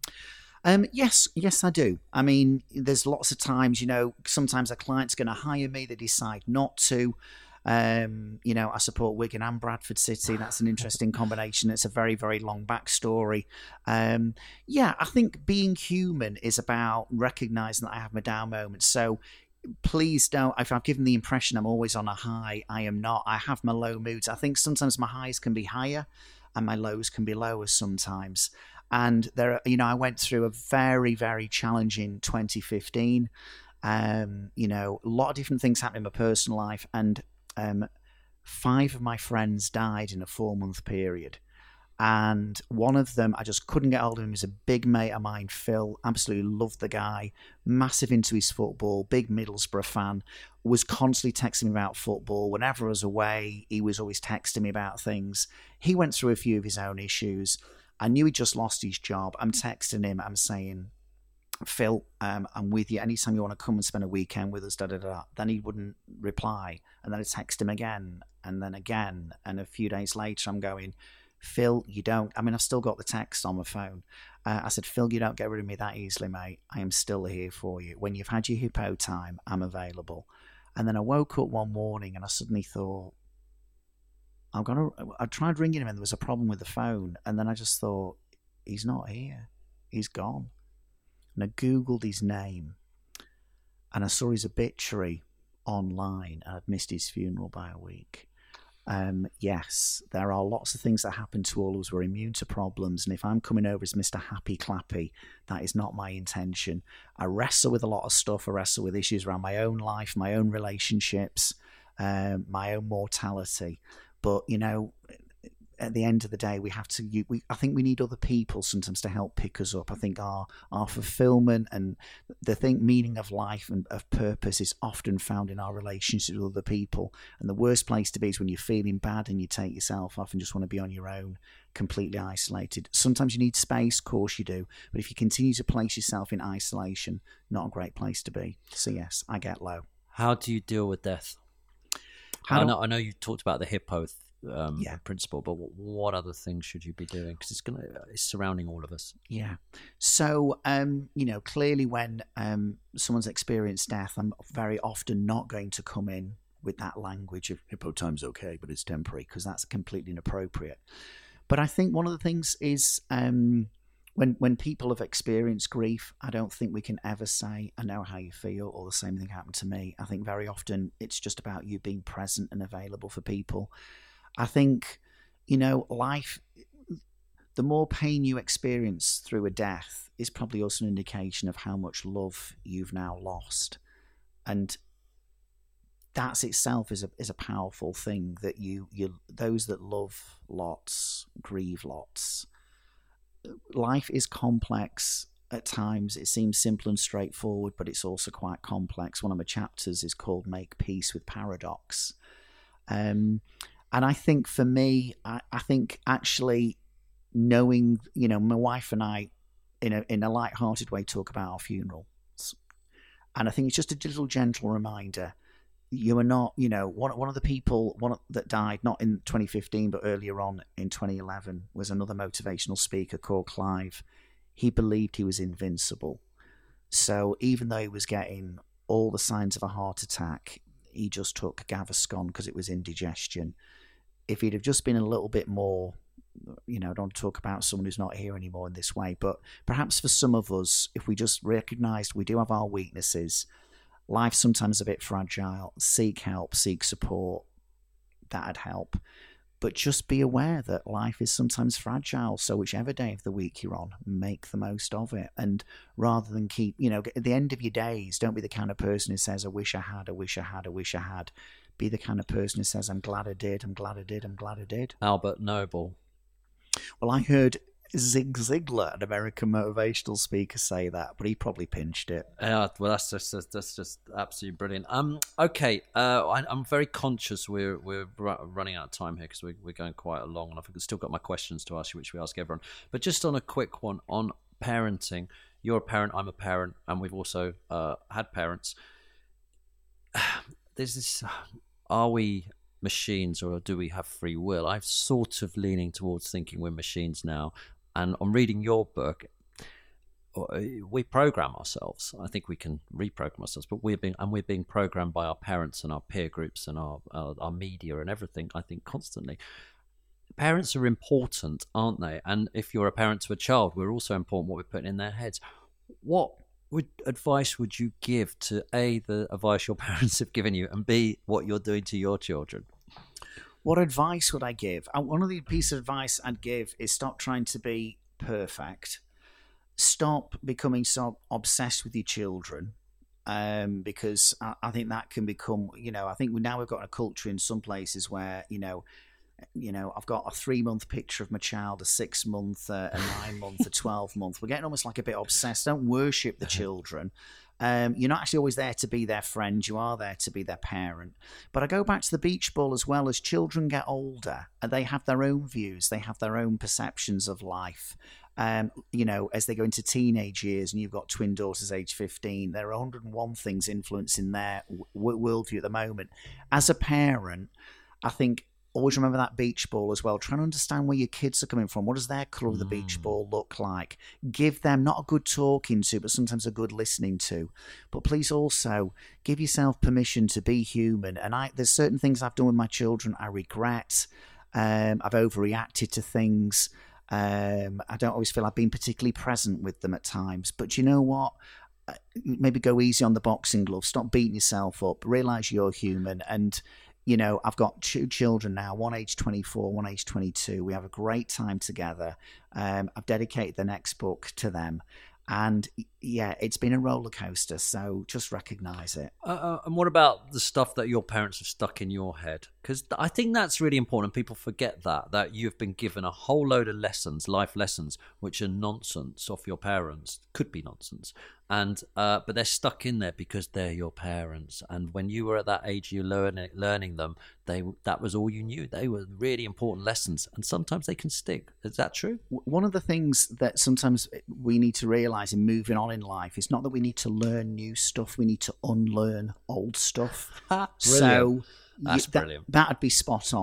Um, yes, yes, I do. I mean, there's lots of times, you know, sometimes a client's going to hire me, they decide not to. Um, you know, I support Wigan and Bradford City. That's an interesting combination. It's a very, very long backstory. Um, yeah, I think being human is about recognizing that I have my down moments. So please don't, if I've given the impression I'm always on a high, I am not. I have my low moods. I think sometimes my highs can be higher and my lows can be lower sometimes. And there, you know, I went through a very, very challenging twenty fifteen. Um, you know, a lot of different things happened in my personal life, and Um, five of my friends died in a four-month period. And one of them, I just couldn't get hold of him. He was a big mate of mine, Phil. Absolutely loved the guy. Massive into his football. Big Middlesbrough fan. Was constantly texting me about football. Whenever I was away, he was always texting me about things. He went through a few of his own issues. I knew he just lost his job. I'm texting him. I'm saying, Phil, um, I'm with you. Anytime you want to come and spend a weekend with us, da da da. Then he wouldn't reply, and then I text him again, and then again, and a few days later, I'm going, Phil, you don't. I mean, I've still got the text on my phone. Uh, I said, Phil, you don't get rid of me that easily, mate. I am still here for you. When you've had your hippo time, I'm available. And then I woke up one morning, and I suddenly thought, I'm gonna. I tried ringing him, and there was a problem with the phone, and then I just thought, he's not here. He's gone. And I Googled his name, and I saw his obituary online, and I'd missed his funeral by a week. Um, yes, there are lots of things that happen to all of us. We're immune to problems, and if I'm coming over as Mister Happy Clappy, that is not my intention. I wrestle with a lot of stuff. I wrestle with issues around my own life, my own relationships, um, my own mortality. But, you know, at the end of the day, we have to. You, we, I think we need other people sometimes to help pick us up. I think our our fulfillment and the thing meaning of life and of purpose is often found in our relationships with other people. And the worst place to be is when you're feeling bad and you take yourself off and just want to be on your own, completely isolated. Sometimes you need space, of course you do. But if you continue to place yourself in isolation, not a great place to be. So yes, I get low. How do you deal with death? How I do- know, I know you talked about the hippo um, Yeah. principle, but what, what other things should you be doing? Because it's gonna it's surrounding all of us. Yeah. So, um, you know, clearly when um, someone's experienced death, I'm very often not going to come in with that language of hippo time's okay, but it's temporary, because that's completely inappropriate. But I think one of the things is um, when when people have experienced grief, I don't think we can ever say, I know how you feel, or the same thing happened to me. I think very often it's just about you being present and available for people. I think, you know, life, the more pain you experience through a death is probably also an indication of how much love you've now lost. And that's itself is a is a powerful thing, that you you those that love lots grieve lots. Life is complex at times. It seems simple and straightforward, but it's also quite complex. One of my chapters is called Make Peace with Paradox. Um, and I think for me, I, I think actually knowing, you know, my wife and I, in a in a light-hearted way, talk about our funerals. And I think it's just a little gentle reminder. You are not, you know, one one of the people one that died, not in twenty fifteen, but earlier on in twenty eleven, was another motivational speaker called Clive. He believed he was invincible. So even though he was getting all the signs of a heart attack, he just took Gaviscon because it was indigestion. If he'd have just been a little bit more, you know, I don't want to talk about someone who's not here anymore in this way, but perhaps for some of us, if we just recognised we do have our weaknesses, life's sometimes a bit fragile, seek help, seek support, that'd help. But just be aware that life is sometimes fragile, so whichever day of the week you're on, make the most of it. And rather than keep, you know, at the end of your days, don't be the kind of person who says, I wish I had, I wish I had, I wish I had. Be the kind of person who says, I'm glad I did, I'm glad I did, I'm glad I did. Albert Noble. Well, I heard Zig Ziglar, an American motivational speaker, say that, but he probably pinched it. Yeah, well, that's just that's just absolutely brilliant. Um, okay, uh, I, I'm very conscious we're we're running out of time here because we're we're going quite along, and I've still got my questions to ask you, which we ask everyone. But just on a quick one on parenting, you're a parent, I'm a parent, and we've also uh, had parents. There's this: are we machines or do we have free will? I'm sort of leaning towards thinking we're machines now. And on reading your book, we program ourselves. I think we can reprogram ourselves, but we're being and we're being programmed by our parents and our peer groups and our our, our media and everything. I think constantly. Parents are important, aren't they? And if you're a parent to a child, we're also important what we're putting in their heads. What would advice would you give to A, the advice your parents have given you, and B, what you're doing to your children? What advice would I give? One of the pieces of advice I'd give is stop trying to be perfect. Stop becoming so obsessed with your children, um, because I, I think that can become, you know, I think we, now we've got a culture in some places where, you know, you know, I've got a three-month picture of my child, a six-month, uh, a nine-month, a twelve-month. We're getting almost like a bit obsessed. Don't worship the children. Um, you're not actually always there to be their friend. You are there to be their parent. But I go back to the beach ball as well. As children get older, and they have their own views. They have their own perceptions of life. Um, you know, as they go into teenage years, and you've got twin daughters age fifteen, there are one hundred and one things influencing their w- worldview at the moment. As a parent, I think always remember that beach ball as well. Try and understand where your kids are coming from. What does their colour of the mm. beach ball look like? Give them not a good talking to, but sometimes a good listening to. But please also give yourself permission to be human. And I, there's certain things I've done with my children I regret. Um, I've overreacted to things. Um, I don't always feel I've been particularly present with them at times. But you know what? Maybe go easy on the boxing gloves. Stop beating yourself up. Realise you're human. And you know, I've got two children now, one age twenty-four, one age twenty-two. We have a great time together. Um, I've dedicated the next book to them. And yeah, it's been a roller coaster. So just recognise it. Uh, uh, and what about the stuff that your parents have stuck in your head? Because I think that's really important. People forget that, that you've been given a whole load of lessons, life lessons, which are nonsense off your parents. Could be nonsense. And uh, but they're stuck in there because they're your parents. And when you were at that age, you learning learning them. They that was all you knew. They were really important lessons, and sometimes they can stick. Is that true? One of the things that sometimes we need to realise in moving on in life is not that we need to learn new stuff. We need to unlearn old stuff. Brilliant. So That's that, brilliant. That'd be spot on.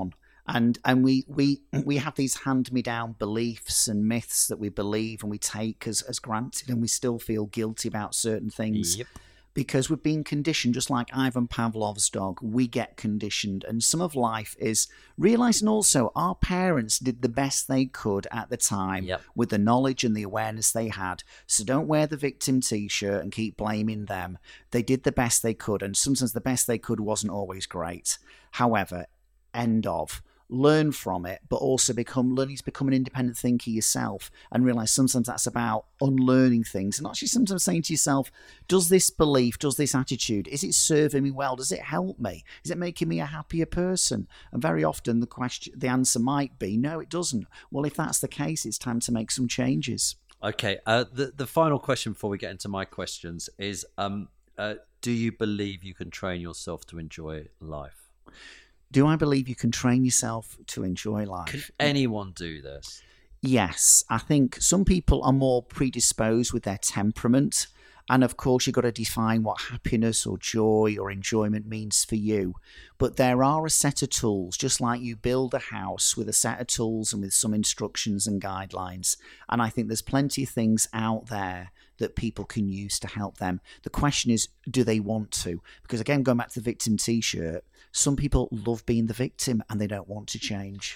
And and we we we have these hand-me-down beliefs and myths that we believe and we take as, as granted, and we still feel guilty about certain things. Yep. Because we've been conditioned, just like Ivan Pavlov's dog, we get conditioned. And some of life is realizing also our parents did the best they could at the time Yep. with the knowledge and the awareness they had. So don't wear the victim t-shirt and keep blaming them. They did the best they could, and sometimes the best they could wasn't always great. However, end of. Learn from it, but also become learning to become an independent thinker yourself, and realize sometimes that's about unlearning things, and actually sometimes saying to yourself, does this belief, does this attitude, is it serving me well? Does it help me? Is it making me a happier person? And very often the question, the answer might be no, it doesn't. Well, if that's the case, it's time to make some changes. Okay. Uh, the the final question before we get into my questions is: um, uh, do you believe you can train yourself to enjoy life? Do I believe you can train yourself to enjoy life? Can anyone do this? Yes, I think some people are more predisposed with their temperament. And of course, you've got to define what happiness or joy or enjoyment means for you. But there are a set of tools, just like you build a house with a set of tools and with some instructions and guidelines. And I think there's plenty of things out there that people can use to help them. The question is, do they want to? Because again, going back to the victim t-shirt, some people love being the victim and they don't want to change.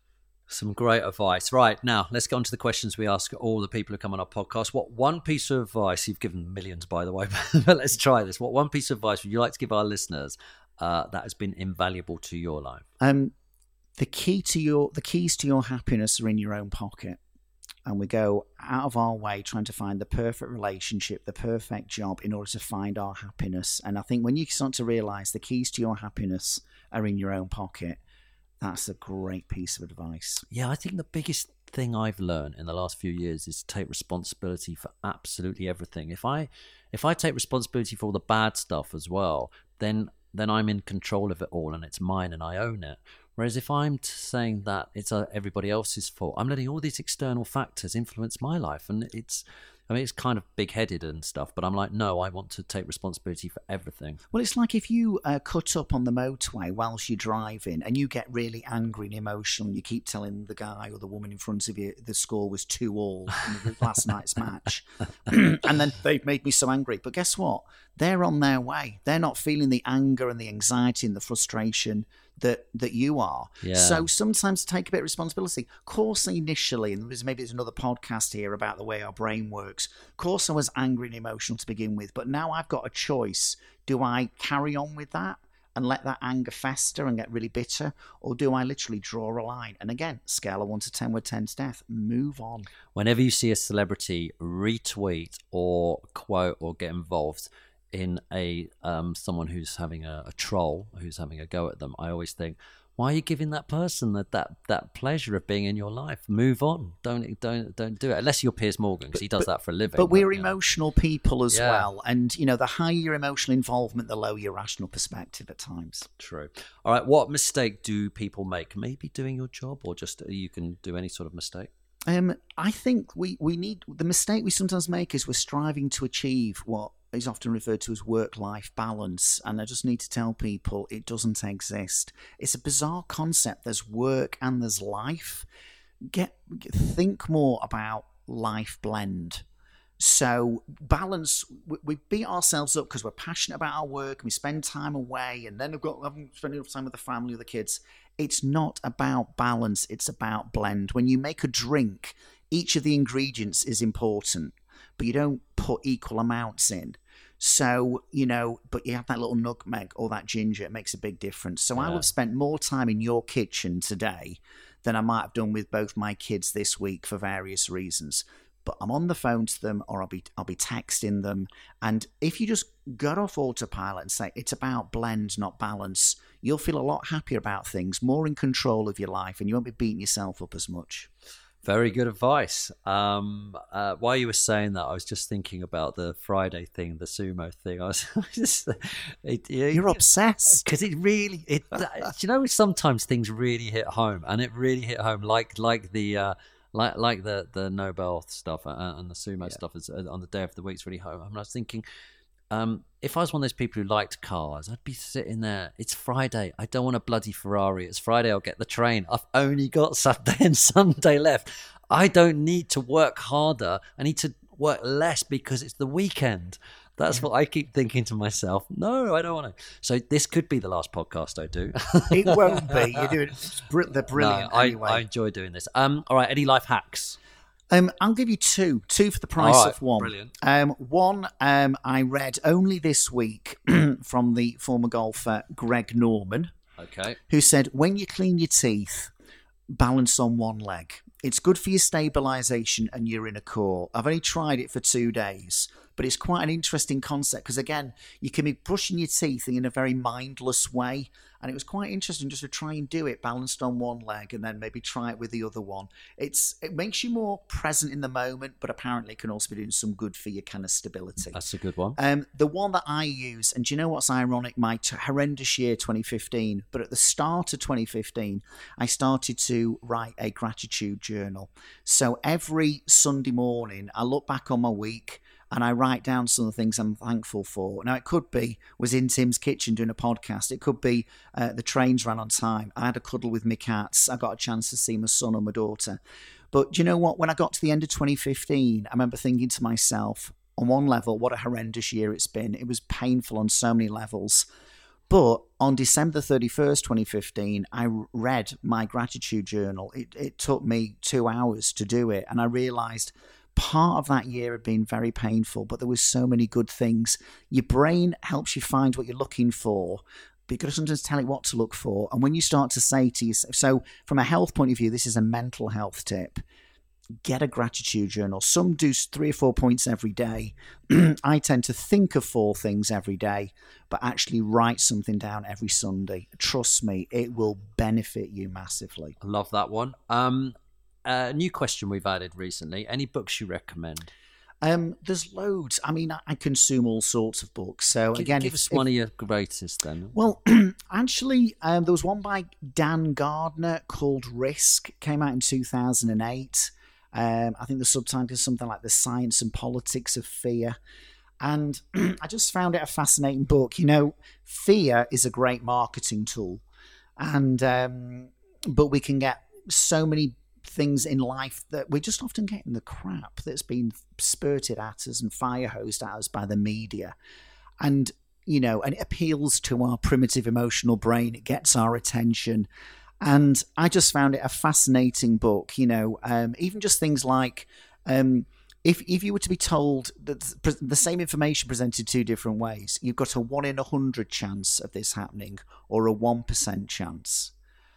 Some great advice. Right, now let's get on to the questions we ask all the people who come on our podcast. What one piece of advice, you've given millions by the way, but let's try this. What one piece of advice would you like to give our listeners uh, that has been invaluable to your life? Um, the key to your the keys to your happiness are in your own pocket. And we go out of our way trying to find the perfect relationship, the perfect job in order to find our happiness. And I think when you start to realize the keys to your happiness are in your own pocket, that's a great piece of advice. Yeah, I think the biggest thing I've learned in the last few years is to take responsibility for absolutely everything. If I if I take responsibility for all the bad stuff as well, then then I'm in control of it all and it's mine and I own it. Whereas if I'm t- saying that it's uh, everybody else's fault, I'm letting all these external factors influence my life. And it's, I mean, it's kind of big-headed and stuff, but I'm like, no, I want to take responsibility for everything. Well, it's like if you uh, cut up on the motorway whilst you're driving and you get really angry and emotional and you keep telling the guy or the woman in front of you the score was two all in last night's match. And then they've made me so angry. But guess what? They're on their way. They're not feeling the anger and the anxiety and the frustration that that you are. Yeah. So sometimes take a bit of responsibility. Of course, initially, and there's maybe there's another podcast here about the way our brain works. Of course, I was angry and emotional to begin with, but now I've got a choice. Do I carry on with that and let that anger fester and get really bitter, or do I literally draw a line? And again, scale of one to ten, where ten's death. Move on. Whenever you see a celebrity retweet or quote or get involved in a um someone who's having a, a troll who's having a go at them, I always think, why are you giving that person that that, that pleasure of being in your life? Move on. Don't don't don't do it unless you're Piers Morgan, because he does but, that for a living. But we're you know. emotional people as Yeah. well, and you know, the higher your emotional involvement, the lower your rational perspective at times. True. All right, what mistake do people make? Maybe doing your job, or just you can do any sort of mistake? Um, I think we, we need the mistake we sometimes make is we're striving to achieve what is often referred to as work-life balance, and I just need to tell people it doesn't exist. It's a bizarre concept. There's work and there's life. Get think more about life blend. So balance, we, we beat ourselves up because we're passionate about our work and we spend time away, and then we've got having spend enough time with the family or the kids. It's not about balance, it's about blend. When you make a drink, each of the ingredients is important, but you don't put equal amounts in. So, you know, but you have that little nutmeg or that ginger, it makes a big difference. So yeah. I would have spent more time in your kitchen today than I might have done with both my kids this week for various reasons. But I'm on the phone to them, or I'll be I'll be texting them. And if you just got off autopilot and say it's about blend, not balance, you'll feel a lot happier about things, more in control of your life, and you won't be beating yourself up as much. Very good advice. Um, uh, while you were saying that, I was just thinking about the Friday thing, the sumo thing. I was just, it, it, You're obsessed because it really, it. You know, sometimes things really hit home, and it really hit home, like like the. Uh, Like like the, the Nobel stuff and the sumo yeah. stuff is on the day of the week's really home. I, mean, I was thinking, Um, if I was one of those people who liked cars, I'd be sitting there. It's Friday. I don't want a bloody Ferrari. It's Friday. I'll get the train. I've only got Saturday and Sunday left. I don't need to work harder. I need to work less because it's the weekend. That's what I keep thinking to myself. No, I don't want to. So this could be the last podcast I do. It won't be. You're doing it's br- they're brilliant. No, I, anyway. I enjoy doing this. Um, all right, any life hacks? Um, I'll give you two, two for the price All right, of one. brilliant. Um, one um, I read only this week from the former golfer Greg Norman, Okay. who said, when you clean your teeth, balance on one leg. It's good for your stabilisation and your inner core. I've only tried it for two days, but it's quite an interesting concept because, again, you can be brushing your teeth in a very mindless way. And it was quite interesting just to try and do it balanced on one leg and then maybe try it with the other one. It's It makes you more present in the moment, but apparently it can also be doing some good for your kind of stability. That's a good one. Um, the one that I use, and do you know what's ironic? My t- horrendous year, twenty fifteen, but at the start of twenty fifteen, I started to write a gratitude journal. So every Sunday morning, I look back on my week and I write down some of the things I'm thankful for. Now, it could be was in Tim's kitchen doing a podcast. It could be uh, the trains ran on time. I had a cuddle with my cats. I got a chance to see my son or my daughter. But do you know what? When I got to the end of twenty fifteen, I remember thinking to myself, on one level, what a horrendous year it's been. It was painful on so many levels. But on December thirty-first, twenty fifteen, I read my gratitude journal. It, it took me two hours to do it. And I realised part of that year had been very painful, but there was so many good things. Your brain helps you find what you're looking for, but you've got to sometimes tell it what to look for. And when you start to say to yourself, so from a health point of view, this is a mental health tip. Get a gratitude journal. Some do three or four points every day. I tend to think of four things every day, but actually write something down every Sunday. Trust me, it will benefit you massively. I love that one. Um, a new question we've added recently. Any books you recommend? Um, there's loads. I mean, I, I consume all sorts of books. So Give, again, give if, us if- one of your greatest then. Well, actually, um, there was one by Dan Gardner called Risk. Came out in two thousand eight. Um, I think the subtitle is something like The Science and Politics of Fear. And I just found it a fascinating book. You know, fear is a great marketing tool. And um, but we can get so many things in life that we're just often getting the crap that's been spurted at us and fire hosed at us by the media. And, you know, and it appeals to our primitive emotional brain. It gets our attention. And I just found it a fascinating book, you know, um, even just things like um, if if you were to be told that the same information presented two different ways, you've got a one in a hundred chance of this happening or a one percent chance.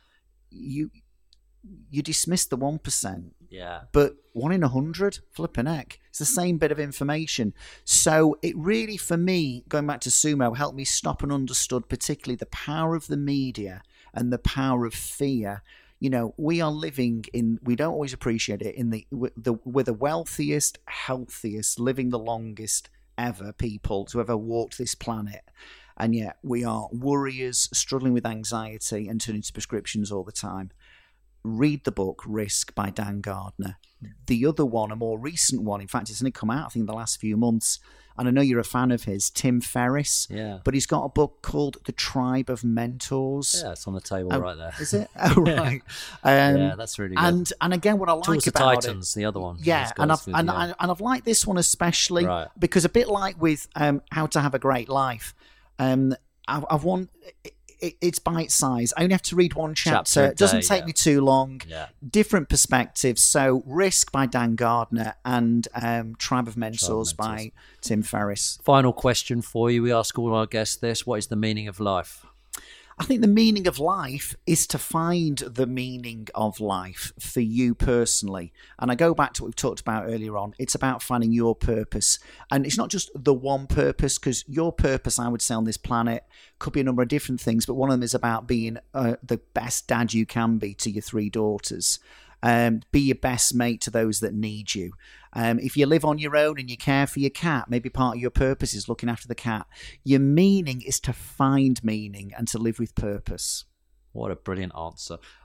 You you dismiss the one percent. Yeah. But one in a hundred, flipping heck, it's the same bit of information. So it really, for me, going back to sumo, helped me stop and understood particularly the power of the media and the power of fear. You know, we are living in, we don't always appreciate it, in the, the we're the wealthiest, healthiest, living the longest ever people to ever walk this planet. And yet we are worriers, struggling with anxiety and turning to prescriptions all the time. Read the book Risk by Dan Gardner. The other one, a more recent one, in fact, it's only come out, I think, in the last few months, and I know you're a fan of his, Tim Ferriss. Yeah. But he's got a book called The Tribe of Mentors. Yeah, it's on the table Oh, right there. Is it? Oh, right. Um, Yeah, that's really good. and and again, what I like Tools of about Titans, it, the other one. yeah, Those and guys I've with- and, yeah. I, and I've liked this one especially Right. because a bit like with um, How to Have a Great Life, um, I've, I've won. It, it's bite size. I only have to read one chapter. Chapter a It doesn't day, take yeah. me too long. Yeah. Different perspectives. So, Risk by Dan Gardner and um, Tribe of Mentors Mentors. by Tim Ferriss. Final question for you. We ask all our guests this. What is the meaning of life? I think the meaning of life is to find the meaning of life for you personally. And I go back to what we've talked about earlier on. It's about finding your purpose. And it's not just the one purpose, because your purpose, I would say, on this planet could be a number of different things. But one of them is about being uh, the best dad you can be to your three daughters. Um, be your best mate to those that need you. Um, if you live on your own and you care for your cat, maybe part of your purpose is looking after the cat. Your meaning is to find meaning and to live with purpose. What a brilliant answer.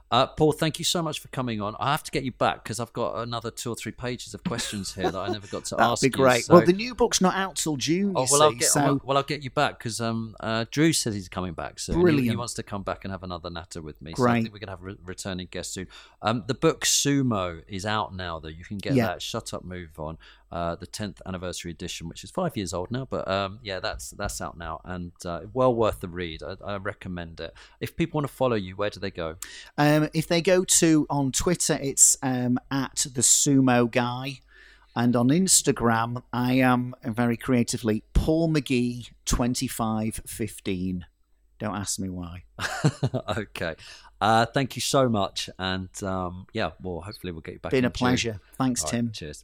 Uh, Paul, thank you so much for coming on. I have to get you back because I've got another two or three pages of questions here that I never got to That'd ask be great. you. So... Well, the new book's not out till June, Oh, you well, I'll see, get, so... well, well, I'll get you back because um, uh, Drew says he's coming back soon. Brilliant. He, he wants to come back and have another natter with me. So Great. I think we're going to have a re- returning guest soon. Um, the book Sumo is out now, though. You can get Yeah. that. Shut Up, Move On. Uh, the tenth anniversary edition, which is five years old now, but um, yeah, that's that's out now and uh, well worth the read. I, I recommend it. If people want to follow you, where do they go? Um, if they go to, on Twitter, it's um, at the Sumo Guy. And on Instagram, I am very creatively Paul McGee twenty-five fifteen. Don't ask me why. Okay. Uh, thank you so much. And um, yeah, well, hopefully we'll get you back. Been in a pleasure. June. Thanks, All right, Tim. cheers.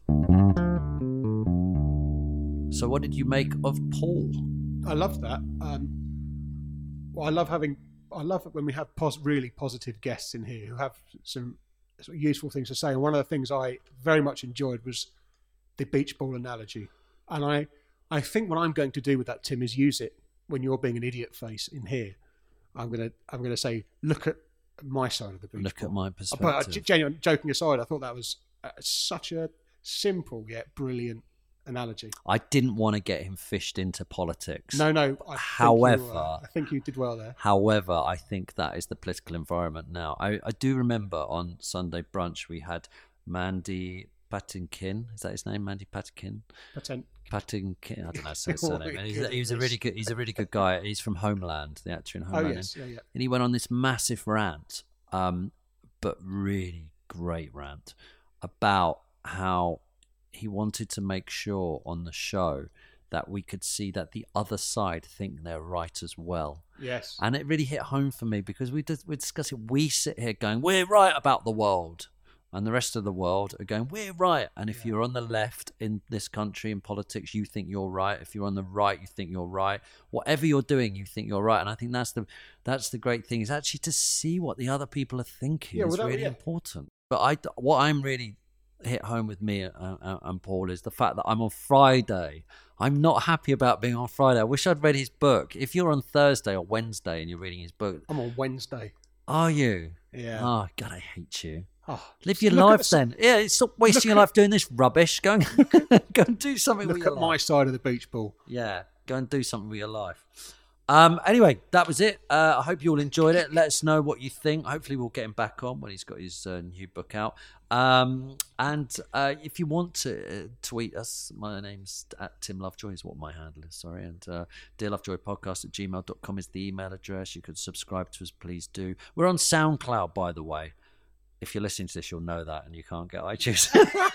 So what did you make of Paul? I love that. Um, well, I love having. I love it when we have pos- really positive guests in here who have some sort of useful things to say. And one of the things I very much enjoyed was the beach ball analogy. And I, I think what I'm going to do with that, Tim, is use it when you're being an idiot face in here. I'm gonna, I'm gonna say, look at my side of the beach Look ball. at my But perspective. uh, genuine, joking aside, I thought that was uh, such a simple yet brilliant analogy. I didn't want to get him fished into politics. No, no. I However, think you, uh, I think you did well there. However, I think that is the political environment now. I, I do remember on Sunday brunch we had Mandy Patinkin. Is that his name? Mandy Patinkin. Patent. Patinkin. I don't know how to say his Oh surname. my And he's, he was a goodness. really good. He's a really good guy. He's from Homeland, the actor in Oh Homeland. yes, yeah, yeah. And he went on this massive rant, um, but really great rant about how he wanted to make sure on the show that we could see that the other side think they're right as well. Yes. And it really hit home for me because we did, we discuss it. We sit here going, we're right about the world. And the rest of the world are going, we're right. And if Yeah. you're on the left in this country in politics, you think you're right. If you're on the right, you think you're right. Whatever you're doing, you think you're right. And I think that's the that's the great thing, is actually to see what the other people are thinking Yeah, is well, that- really yeah. important. But I, what I'm really hit home with me and, and, and Paul is the fact that I'm on Friday. I'm not happy about being on Friday. I wish I'd read his book. If you're on Thursday or Wednesday and you're reading his book, I'm on Wednesday. are you? Yeah. Oh, God, I hate you. Oh, Live your look life at- then. Yeah, stop wasting your at- life doing this rubbish. Go and, go and do something with Look your at my life. side of the beach ball. Yeah, go and do something with your life. Um, anyway, that was it. Uh, I hope you all enjoyed it. Let us know what you think. Hopefully we'll get him back on when he's got his uh, new book out. Um, and uh, if you want to uh, tweet us, my name's at Tim Lovejoy is what my handle is, sorry. And uh, Dear Lovejoy Podcast at gmail dot com is the email address. You could subscribe to us, please do. We're on SoundCloud, by the way. If you're listening to this, you'll know that, and you can't get iTunes.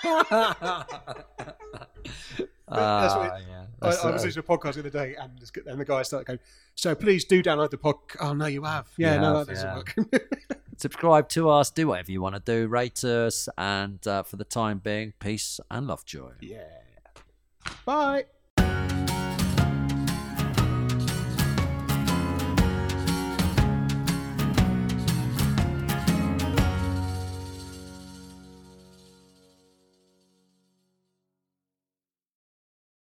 That's what Ah, it- yeah. I, That's, I was uh, listening to a podcast the other day, and, this- and the guy started going, "So please do download the podcast." Oh no, you have. Yeah, You no, have, that doesn't yeah. work. subscribe to us, do whatever you want to do, rate us, and uh, for the time being, peace and love joy. Yeah. Bye.